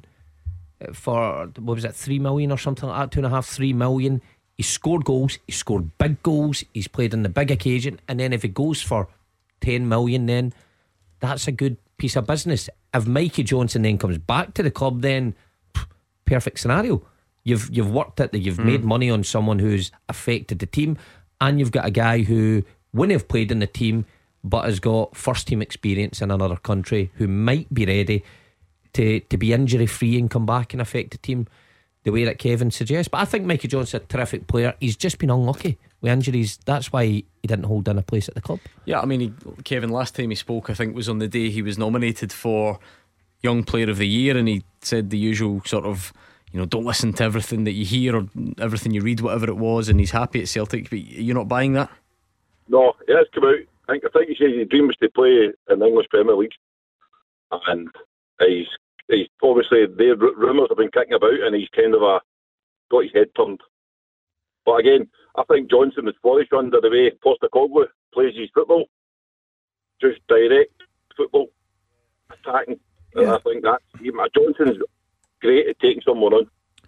for, what was it, 3 million or something like that, 2.5, 3 million. He's scored goals, he's scored big goals, he's played in the big occasion, and then if he goes for 10 million, then that's a good piece of business. If Mikey Johnson then comes back to the club, then perfect scenario. You've worked it, you've made money on someone who's affected the team, and you've got a guy who wouldn't have played in the team but has got first team experience in another country, who might be ready to be injury free and come back and affect the team the way that Kevin suggests. But I think Mikey Johnson's a terrific player. He's just been unlucky with injuries. That's why he didn't hold in a place at the club. Yeah, I mean, Kevin, last time he spoke, I think was on the day he was nominated for Young Player of the Year, and he said the usual sort of, don't listen to everything that you hear or everything you read, whatever it was, and he's happy at Celtic. But you're not buying that? No, he has come out. I think he says his dream was to play in the English Premier League, and he's obviously, their rumours have been kicking about, and he's kind of got his head turned. But again, I think Johnson was flourished under the way Postecoglou plays his football, just direct football, attacking. And I think Johnson's great at taking someone on.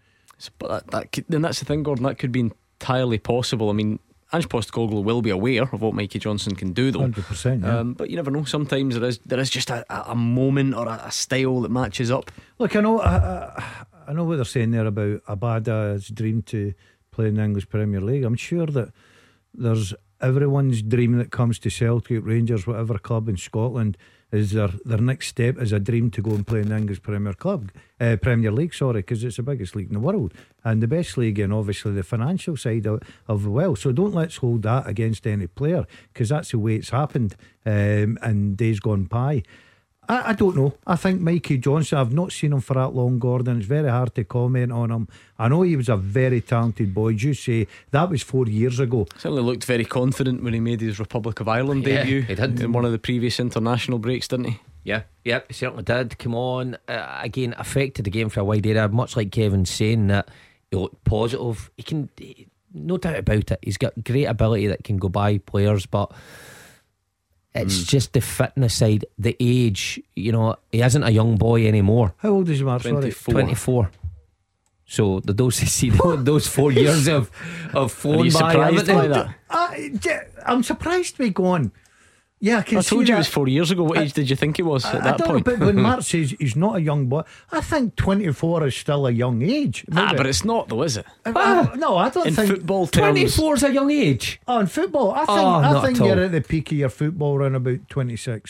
But then that's the thing, Gordon. That could be entirely possible. I mean, Ange Postecoglou will be aware of what Mikey Johnson can do, though. 100%. Yeah. But you never know. Sometimes there is just a moment or a style that matches up. Look, I know what they're saying there about Abada's dream to play in the English Premier League. I'm sure that there's everyone's dream that comes to Celtic, Rangers, whatever club in Scotland, is their next step is a dream to go and play in the English Premier League, because it's the biggest league in the world and the best league, and obviously the financial side of well. So don't let's hold that against any player, because that's the way it's happened in days gone by. I don't know. I think Mikey Johnson, I've not seen him for that long, Gordon. It's very hard to comment on him. I know he was a very talented boy. You say that was 4 years ago. Certainly looked very confident when he made his Republic of Ireland debut. He did. In one of the previous international breaks, didn't he? Yeah, he certainly did. Come on, again, affected the game for a wide area. Much like Kevin's saying, that he looked positive. He can, no doubt about it. He's got great ability that can go by players, but it's just the fitness side, the age. He isn't a young boy anymore. How old is he, Mark? 24. So those 4 years of flown by. Are you surprised by that? I'm surprised by going. Yeah, I told you it was 4 years ago. What age did you think it was at that point? But when Mark says he's not a young boy, I think 24 is still a young age. But it's not, though, is it? No, I don't think in football terms 24 is a young age. Oh, in football, I think you're at the peak of your football around about 26.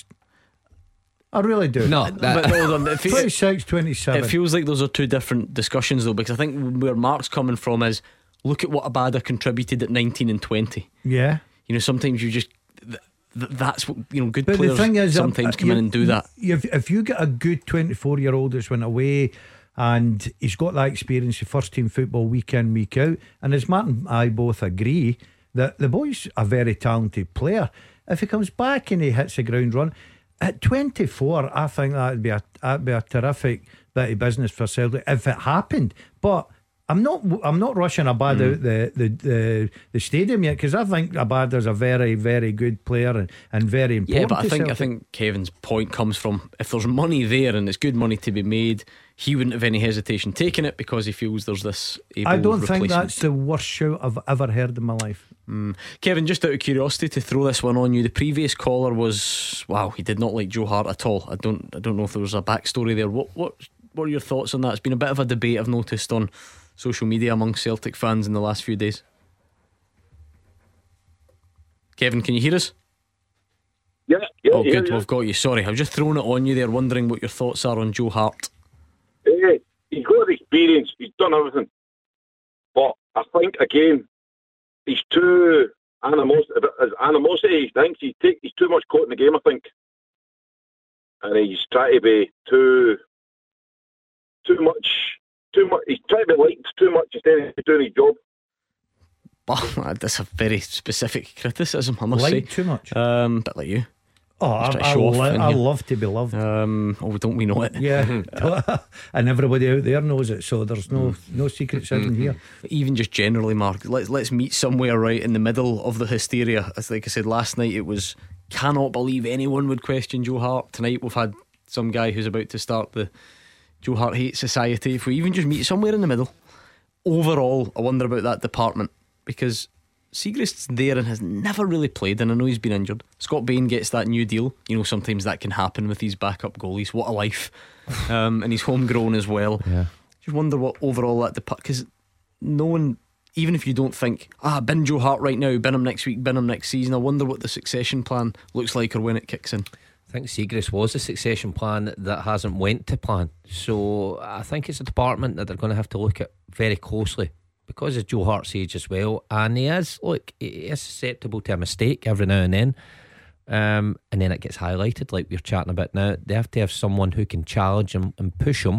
I really do. No, but hold on, 26, 27. It feels like those are two different discussions, though, because I think where Mark's coming from is, look at what Abada contributed at 19 and 20. Yeah. Sometimes you just, that's what, good but players the thing is, sometimes come in and do that. If you get a good 24-year-old that's went away and he's got that experience of first team football week in, week out, and as Matt and I both agree that the boy's a very talented player, if he comes back and he hits the ground run at 24, I think that'd be a terrific bit of business for Celtic if it happened. But I'm not rushing Abada out the stadium yet, because I think Abada's a very, very good player and very important. Yeah, but I think Kevin's point comes from, if there's money there and it's good money to be made, he wouldn't have any hesitation taking it, because he feels there's this able I don't replacement. think that's the worst shout I've ever heard in my life. Kevin, just out of curiosity to throw this one on you, the previous caller was, wow, he did not like Joe Hart at all. I don't know if there was a backstory there. What are your thoughts on that? It's been a bit of a debate, I've noticed, on social media among Celtic fans in the last few days. Kevin, can you hear us? Yeah. Oh, good, we've got you. Sorry, I was just throwing it on you there, wondering what your thoughts are on Joe Hart. He's got the experience, he's done everything, but I think again he's too animosity. I think he's too much caught in the game, I think, and he's trying to be too much. He's trying to be liked too much instead of doing his job. That's a very specific criticism, I must say. Too much. Bit like you. Oh, I love to be loved. Don't we know it? Yeah. And everybody out there knows it, so there's no secrets in here. Even just generally, Mark, let's meet somewhere right in the middle of the hysteria. As like I said last night, it was, cannot believe anyone would question Joe Hart. Tonight we've had some guy who's about to start the Joe Hart Hate Society, if we even just meet somewhere in the middle. Overall, I wonder about that department, because Siegrist's there and has never really played, and I know he's been injured. Scott Bain gets that new deal. You know, sometimes that can happen with these backup goalies. What a life. And he's homegrown as well. Just wonder what overall that department, because no one, even if you don't think bin Joe Hart right now, bin him next week, bin him next season, I wonder what the succession plan looks like or when it kicks in. I think Siegrist was a succession plan that hasn't went to plan. So I think it's a department that they're going to have to look at very closely, because of Joe Hart's age as well, and he is susceptible to a mistake every now and then, and then it gets highlighted like we're chatting about now. They have to have someone who can challenge him and push him,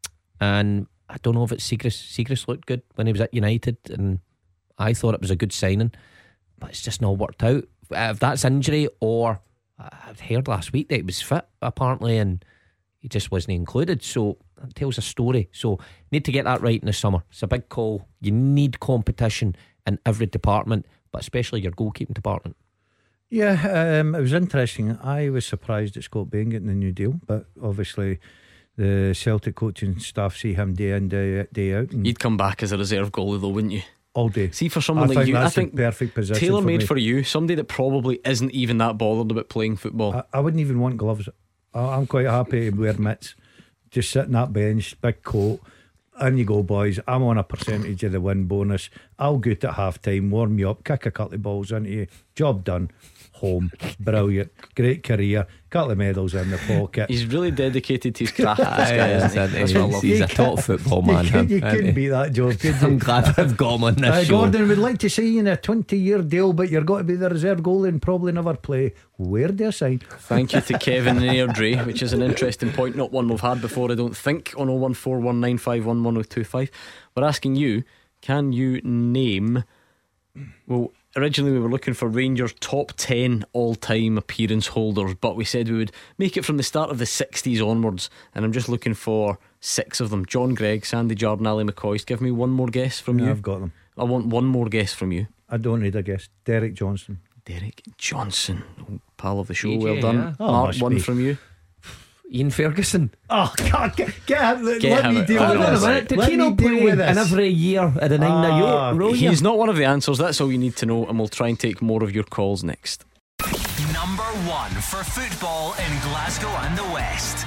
and I don't know if it's Siegrist. Siegrist looked good when he was at United, and I thought it was a good signing, but it's just not worked out. If that's injury, or I've heard last week that he was fit apparently and he just wasn't included, so it tells a story. So need to get that right in the summer. It's a big call. You need competition in every department, but especially your goalkeeping department. Yeah, it was interesting. I was surprised at Scott Bain getting a new deal, but obviously the Celtic coaching staff see him day in, day out. You'd come back as a reserve goalie though, wouldn't you? All day. See, for someone like you, I think perfect position, tailor-made for you, somebody that probably isn't even that bothered about playing football. I wouldn't even want gloves. I'm quite happy to wear mitts, just sit on that bench, big coat, and you go, boys. I'm on a percentage of the win bonus. I'll go at half time, warm you up, kick a couple of balls into you, job done, home. Brilliant, great career, couple of medals in the pocket. He's really dedicated to his craft, this guy, isn't he? That's what I love. He's a top football man. You couldn't beat that job, could you? I'm glad I've got him on this show. Gordon would like to see you in a 20-year deal, but you're got to be the reserve goalie and probably never play. Where do I sign? Thank you to Kevin in Airdrie, which is an interesting point, not one we've had before, I don't think, on 01419511025. We're asking you, can you name, well, originally we were looking for Rangers top 10 all-time appearance holders, but we said we would make it from the start of the 60s onwards, and I'm just looking for 6 of them. John Gregg, Sandy Jardine, Ali McCoist. Give me one more guess from you. I've got them. I want one more guess from you. I don't need a guess. Derek Johnson. Derek Johnson, pal of the show. PJ, well done. yeah. Mark, one from you. Ian Ferguson. Oh God, get out. Let him me out. deal Hold with on a this. minute. Did Let he me not deal play with in this. every year at the 9 row? He's not one of the answers. That's all you need to know, and we'll try and take more of your calls next. Number 1 for football in Glasgow and the West.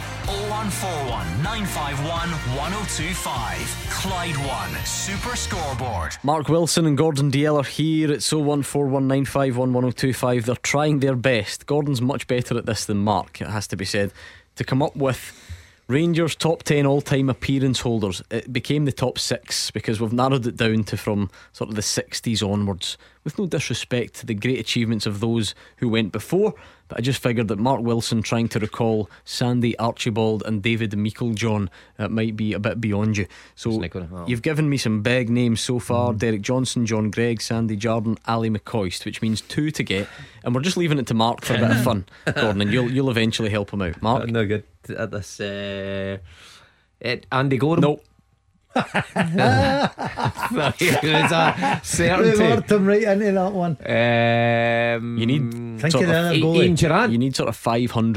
0141 951 1025. Clyde One Super Scoreboard. Mark Wilson and Gordon Dalziel are here. It's 0141951 1025. They're trying their best. Gordon's much better at this than Mark, it has to be said, to come up with Rangers top 10 all-time appearance holders. It became the top 6 because we've narrowed it down to from sort of the 60s onwards, with no disrespect to the great achievements of those who went before, but I just figured that Mark Wilson trying to recall Sandy, Archibald and David Meiklejohn might be a bit beyond you. So you've given me some big names so far. Derek Johnson, John Gregg, Sandy Jardine, Ali McCoist, which means 2 to get, and we're just leaving it to Mark for a bit of fun, Gordon, and you'll eventually help him out. Mark? No good at this. Andy Gorham. No. It was a certainty. We worked him right into that one. You need think of the other goalie. Ian Durrant. You need sort of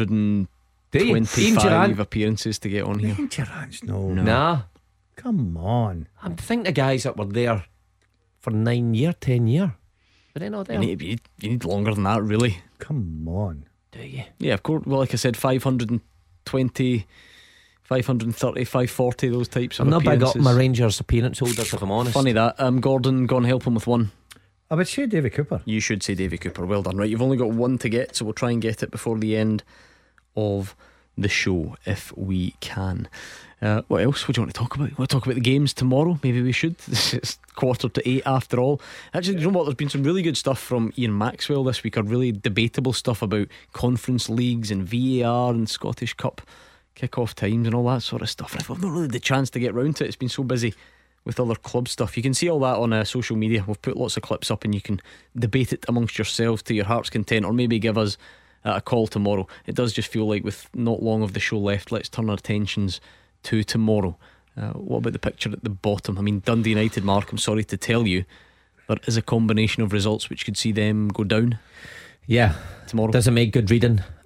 525 appearances to get on here. Ian Durrant's no. Nah. Come on. I'm thinking the guys that were there for 9 year, 10 year. But they not there. You need longer than that, really. Come on. Do you? Yeah, of course. Well, like I said, 520, 530, 540, those types of I'm not big appearances. up my Rangers appearance holders, if I'm honest. Funny that. Gordon, go and help him with one. I would say Davy Cooper. You should say Davy Cooper. Well done. Right, you've only got one to get, so we'll try and get it before the end of the show if we can. What else would you want to talk about? Want to talk about the games tomorrow? Maybe we should. It's 7:45 after all. Actually, you know what? There's been some really good stuff from Ian Maxwell this week. A really debatable stuff about conference leagues and VAR and Scottish Cup kick-off times and all that sort of stuff. I've not really had the chance to get round to it. It's been so busy with other club stuff. You can see all that on social media. We've put lots of clips up and you can debate it amongst yourselves to your heart's content, or maybe give us a call tomorrow. It does just feel like with not long of the show left, let's turn our attentions to tomorrow. What about the picture at the bottom? I mean, Dundee United, Mark, I'm sorry to tell you, there is a combination of results which could see them go down. Yeah, tomorrow. Doesn't make good reading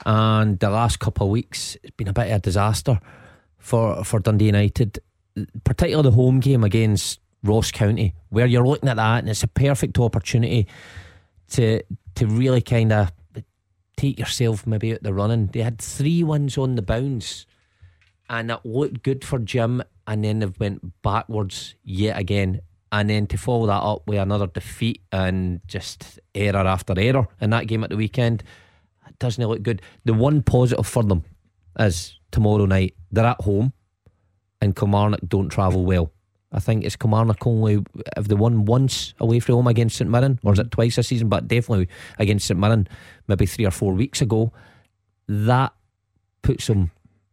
and the last couple of weeks it's been a bit of a disaster for Dundee United, particularly the home game against Ross County, where you're looking at that and it's a perfect opportunity to really kind of take yourself maybe out the running. They had 3 wins on the bounce and it looked good for Jim, and then they've went backwards yet again, and then to follow that up with another defeat and just error after error in that game at the weekend, it doesn't look good. The one positive for them is tomorrow night they're at home and Kilmarnock don't travel well. I think it's Kilmarnock only, have they won once away from home against St Mirren, or is it twice this season? But definitely against St Mirren maybe 3 or 4 weeks ago. That puts them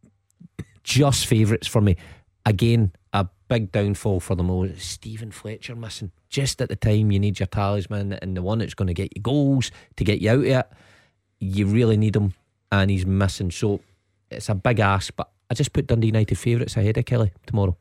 just favourites for me. Again, a big downfall for them all. Stephen Fletcher missing just at the time you need your talisman and the one that's going to get you goals to get you out of it. You really need him, and he's missing. So it's a big ask, but I just put Dundee United favourites ahead of Kelly tomorrow.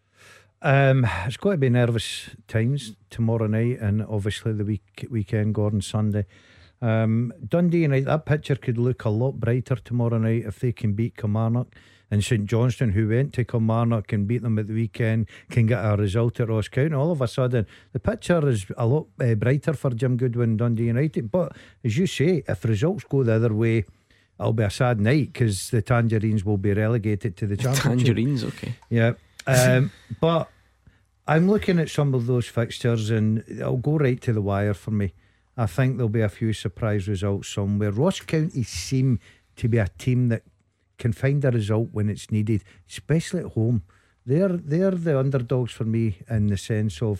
It's got to be nervous times tomorrow night, and obviously the weekend, Gordon, Sunday. Dundee United, that picture could look a lot brighter tomorrow night if they can beat Kilmarnock. And St Johnstone, who went to Kilmarnock and beat them at the weekend, can get a result at Ross County. All of a sudden the picture is a lot brighter for Jim Goodwin, Dundee United. But as you say, if results go the other way, it'll be a sad night, because the Tangerines will be relegated to the Championship. Tangerines, okay. Yeah. But I'm looking at some of those fixtures and it'll go right to the wire for me. I think there'll be a few surprise results somewhere. Ross County seem to be a team that can find a result when it's needed, especially at home. They're the underdogs for me, in the sense of,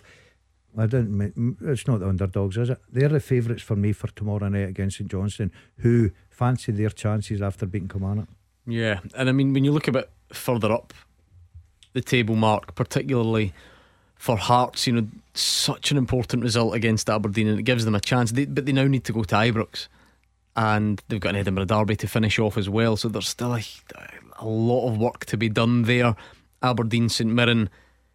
it's not the underdogs, is it? They're the favourites for me for tomorrow night against St Johnstone, who fancy their chances after beating Kilmarnock. Yeah, and I mean, when you look a bit further up the table, Mark, particularly for Hearts, you know, such an important result against Aberdeen, and it gives them a chance. But they now need to go to Ibrox, and they've got an Edinburgh derby to finish off as well, so there's still a lot of work to be done there. Aberdeen, St Mirren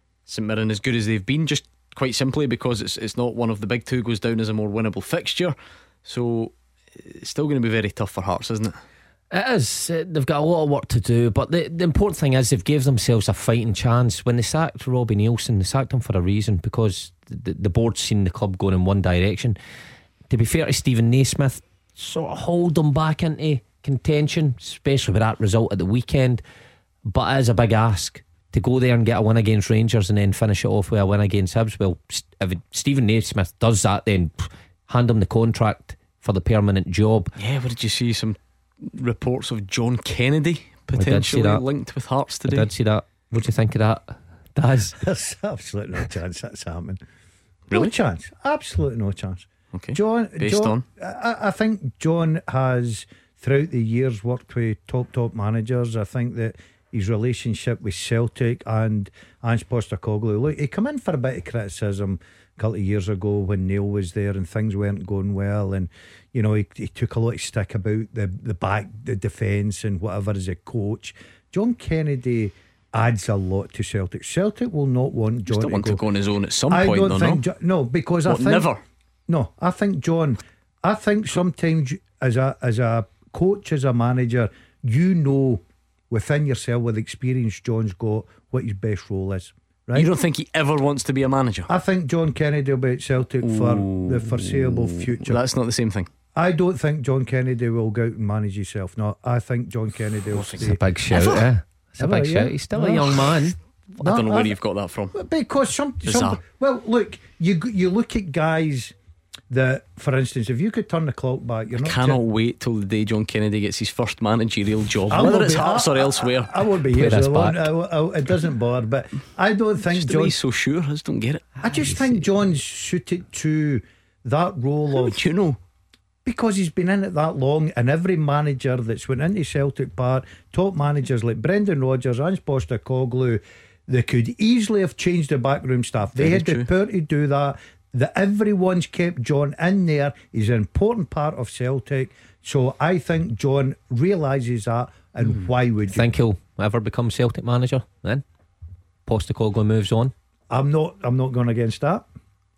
as good as they've been, just quite simply because it's not one of the big two, goes down as a more winnable fixture, so it's still going to be very tough for Hearts, isn't it? It is. They've got a lot of work to do, but the important thing is they've gave themselves a fighting chance. When they sacked Robbie Nielsen, they sacked him for a reason, because the board's seen the club going in one direction. To be fair to Stephen Naismith, sort of hold them back into contention, especially with that result at the weekend. But it is a big ask to go there and get a win against Rangers and then finish it off with a win against Hibs. Well, if Stephen Naismith does that, then hand him the contract for the permanent job. Yeah, what did you see? Some reports of John Kennedy potentially linked with Hearts today. I did see that. What do you think of that, Daz? There's absolutely no chance that's happening. Really? No chance. Absolutely no chance. Okay. John, on? I think John has throughout the years worked with top managers. I think that his relationship with Celtic and Ange Postecoglou, look, he came in for a bit of criticism a couple of years ago when Neil was there and things weren't going well, and you know, he took a lot of stick about the defence and whatever as a coach. John Kennedy adds a lot to Celtic. Celtic will not want John to go on his own at some point. I don't think no, because I think never. No, I think John. I think sometimes as a coach, as a manager, you know within yourself, with experience John's got, what his best role is. Right? You don't think he ever wants to be a manager? I think John Kennedy will be at Celtic for the foreseeable future. That's not the same thing. I don't think John Kennedy will go out and manage himself. No, I think John Kennedy will stay. It's a big shout, It's a big shout. He's still a young man. I don't know where you've got that from. Because some well, look, you look at guys that, for instance, if you could turn the clock back, I cannot wait till the day John Kennedy gets his first managerial job, whether it's Hearts or elsewhere. I won't be here, so it doesn't bother. But I don't think John. He's so sure. I just don't get it. I just think John's suited to that role. How would you know? Because he's been in it that long, and every manager that's went into Celtic Park, top managers like Brendan Rodgers, Ange Postecoglou, they could easily have changed the backroom staff. They had the power to do that. That everyone's kept John in there. He's an important part of Celtic. So I think John realises that. And why would you think he'll ever become Celtic manager then? Postecoglou moves on. I'm not going against that.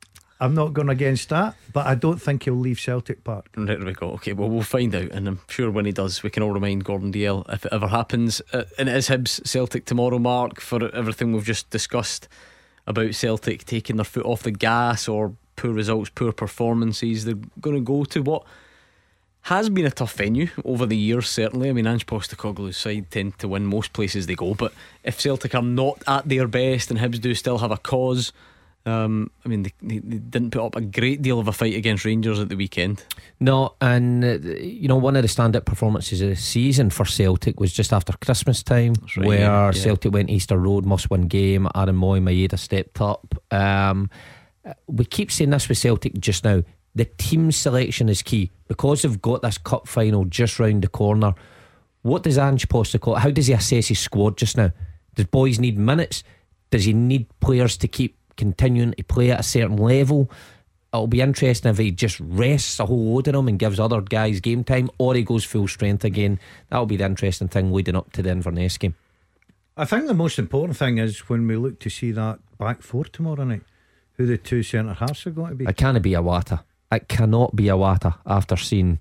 I'm not going against that, but I don't think he'll leave Celtic Park. There we go. Okay, well, we'll find out, and I'm sure when he does, we can all remind Gordon Dalziel if it ever happens. And it is Hibs Celtic tomorrow, Mark, for everything we've just discussed about Celtic taking their foot off the gas or poor results, poor performances. They're going to go to what has been a tough venue over the years, certainly. I mean, Ange Postecoglou's side tend to win most places they go, but if Celtic are not at their best and Hibs do still have a cause, I mean, they didn't put up a great deal of a fight against Rangers at the weekend. No, and one of the standout performances of the season for Celtic was just after Christmas time, right, where Celtic went Easter Road, must-win game. Aaron Moy, Maeda stepped up. We keep saying this with Celtic just now. The team selection is key because they've got this cup final just round the corner. What does Ange Postecoglou, how does he assess his squad just now? Does boys need minutes? Does he need players to keep continuing to play at a certain level? It'll be interesting if he just rests a whole load of them and gives other guys game time, or he goes full strength again. That'll be the interesting thing leading up to the Inverness game. I think the most important thing is when we look to see that back four tomorrow night, who the two centre halves are going to be. It can't be Iwata. It cannot be Iwata after seeing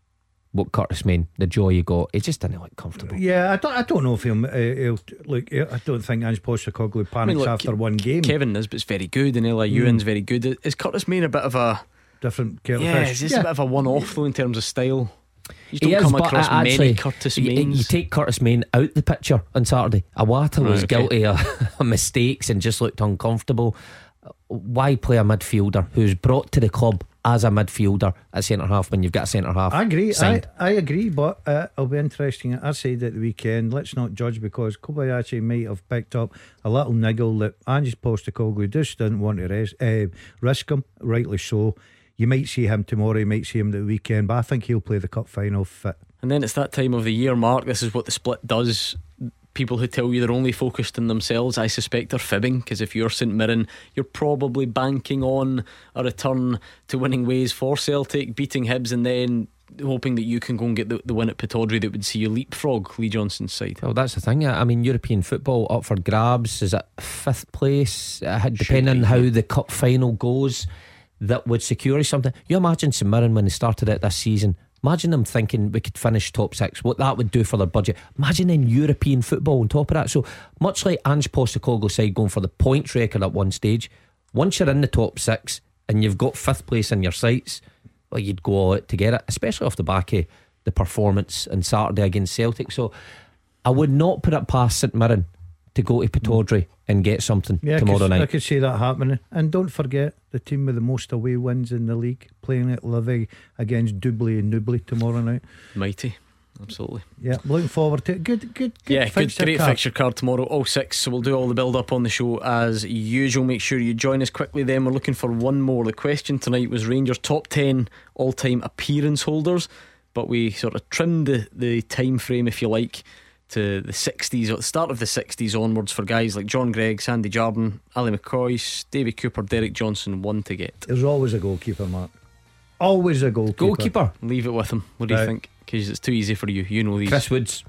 what Curtis Main, the joy he got. He just didn't look comfortable. Yeah, I don't know if he'll look. I don't think Ange Postecoglou panics after one game. Kevin Nisbet's very good and Eli Ewan's very good. Is Curtis Main a bit of a different kettle of fish? Yeah, is this a bit of a one-off though in terms of style? You He don't is, come but across actually, many Curtis Mains. You take Curtis Main out the picture on Saturday. Iwata was guilty of mistakes and just looked uncomfortable. Why play a midfielder who's brought to the club as a midfielder at centre half when you've got a centre half? I agree. Signed? I agree, but it'll be interesting. I said at the weekend, let's not judge because Kobayashi might have picked up a little niggle that Ange Postecoglou just didn't want to risk him. Rightly so. You might see him tomorrow, you might see him at the weekend, but I think he'll play the cup final fit. And then it's that time of the year, Mark. This is what the split does. People who tell you they're only focused on themselves, I suspect are fibbing, because if you're St Mirren, you're probably banking on a return to winning ways for Celtic, beating Hibs, and then hoping that you can go and get the win at Pittodrie that would see you leapfrog Lee Johnson's side. Well, that's the thing. I mean, European football up for grabs. Is it 5th place? Depending on how the cup final goes, that would secure something. You imagine St Mirren when they started out this season. Imagine them thinking we could finish top 6, what that would do for their budget. Imagine in European football on top of that. So much like Ange Postecoglou's side going for the points record at one stage, once you're in the top 6 and you've got 5th place in your sights, well, you'd go all out to get it, especially off the back of the performance on Saturday against Celtic. So I would not put it past St Mirren to go to Pittodrie and get something tomorrow night. I could see that happening. And don't forget the team with the most away wins in the league playing at Livy against Dublin and Newbury tomorrow night. Mighty, absolutely. Yeah, looking forward to it. Good great card. fixture card tomorrow, all 6. So we'll do all the build up on the show as usual. Make sure you join us quickly then. We're looking for one more. The question tonight was Rangers top 10 all-time appearance holders, but we sort of trimmed the time frame, if you like, to the 60s, at the start of the 60s onwards, for guys like John Greig, Sandy Jardine, Ali McCoy, Davy Cooper, Derek Johnson. One to get. There's always a goalkeeper, Mark. Always a goalkeeper. Leave it with him. What do you think? Because it's too easy for you. You know these. Chris Woods.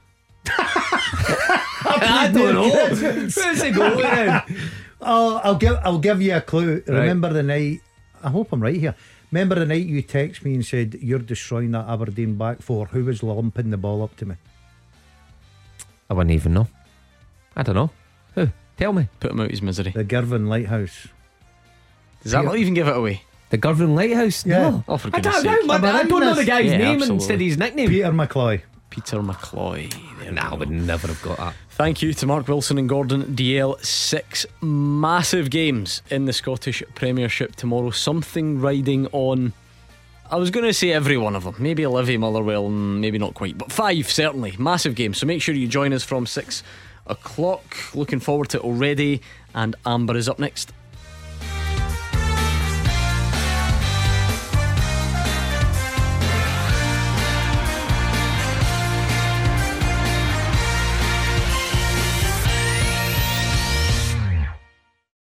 I don't know. Where's he going now? I'll give you a clue. Right. Remember the night, I hope I'm right here. Remember the night you text me and said you're destroying that Aberdeen back four? Who was lumping the ball up to me? I wouldn't even know. I don't know. Who? Tell me. Put him out his misery. The Girvan Lighthouse. Does that not even give it away? The Girvan Lighthouse? Yeah. No. Oh, for I goodness don't sake. know, man. I don't know the guy's name absolutely. instead of his nickname. Peter McCloy. Peter McCloy. I would never have got that. Thank you to Mark Wilson and Gordon Dalziel. 6 massive games in the Scottish Premiership tomorrow. Something riding on, I was going to say every one of them. Maybe Olivia Motherwell, maybe not quite, but 5 certainly. Massive games. So make sure you join us from 6 o'clock. Looking forward to it already. And Amber is up next.